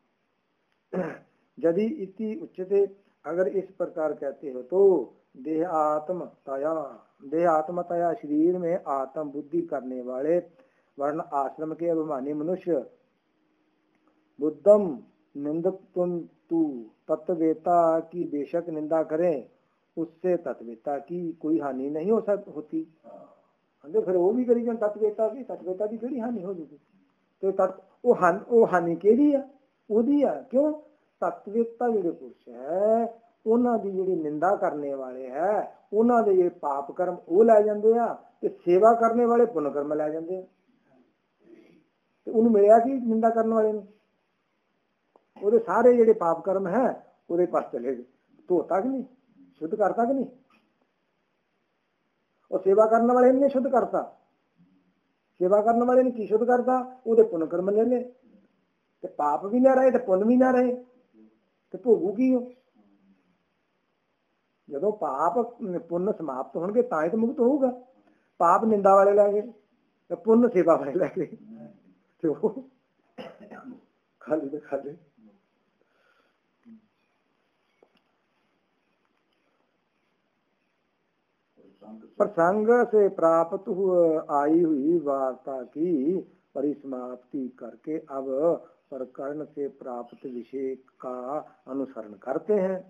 यदि इति उच्चते, अगर इस प्रकार कहते हो तो देह आत्म तया, देह आत्मतया शरीर में आत्म बुद्धि करने वाले वर्ण आश्रम के अभिमानी मनुष्य बुद्धम निंदतुम तू तत्ववेता की बेशक निंदा करें, उससे तत्ववेता की कोई हानि नहीं हो सकती होती। फिर वो भी करी तत्ववेता की, तत्ववेता की केड़ी हानि हो जाती। तो तत् वो हानि वो हानि केड़ी है, ओदी है। क्यों? तत्ववेता जिहड़े पुरुष है उन्हां दी जिहड़ी निंदा करने वाले है उन्हां दे ये पाप कर्म वो लै जांदे आ, ते सेवा करने वाले पुण्य कर्म लै जांदे आ। ते उन्हें मिलिया कि निंदा करने वाले ने ਉਹਦੇ सारे ਜਿਹੜੇ पाप कर्म है ਉਹਦੇ पास चले गए, धोता कि नहीं, शुद्ध करता कि नहीं। और सेवा करने वाले ने शुद्ध करता, सेवा करने वाले ने की शुद्ध करता, ਉਹਦੇ पुण्य कर्म ले ले, ते पाप भी ना रहे ते पुण्य भी ना रहे, ते भोगू की हो। ਜਦੋਂ पाप पुण्य समाप्त होणगे ਤਾਂ ही तो मुक्त होगा। पाप निंदा वाले लै गए ते पुण्य सेवा वाले लै गए, ते ਉਹ खाली ते खाली। प्रसंग से प्राप्त आई हुई वार्ता की परिसमाप्ति करके अब प्रकरण से प्राप्त विषय का अनुसरण करते हैं।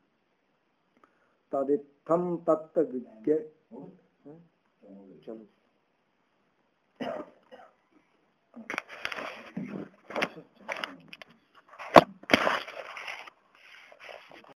तदित्थम तत्व विज्ञ चलो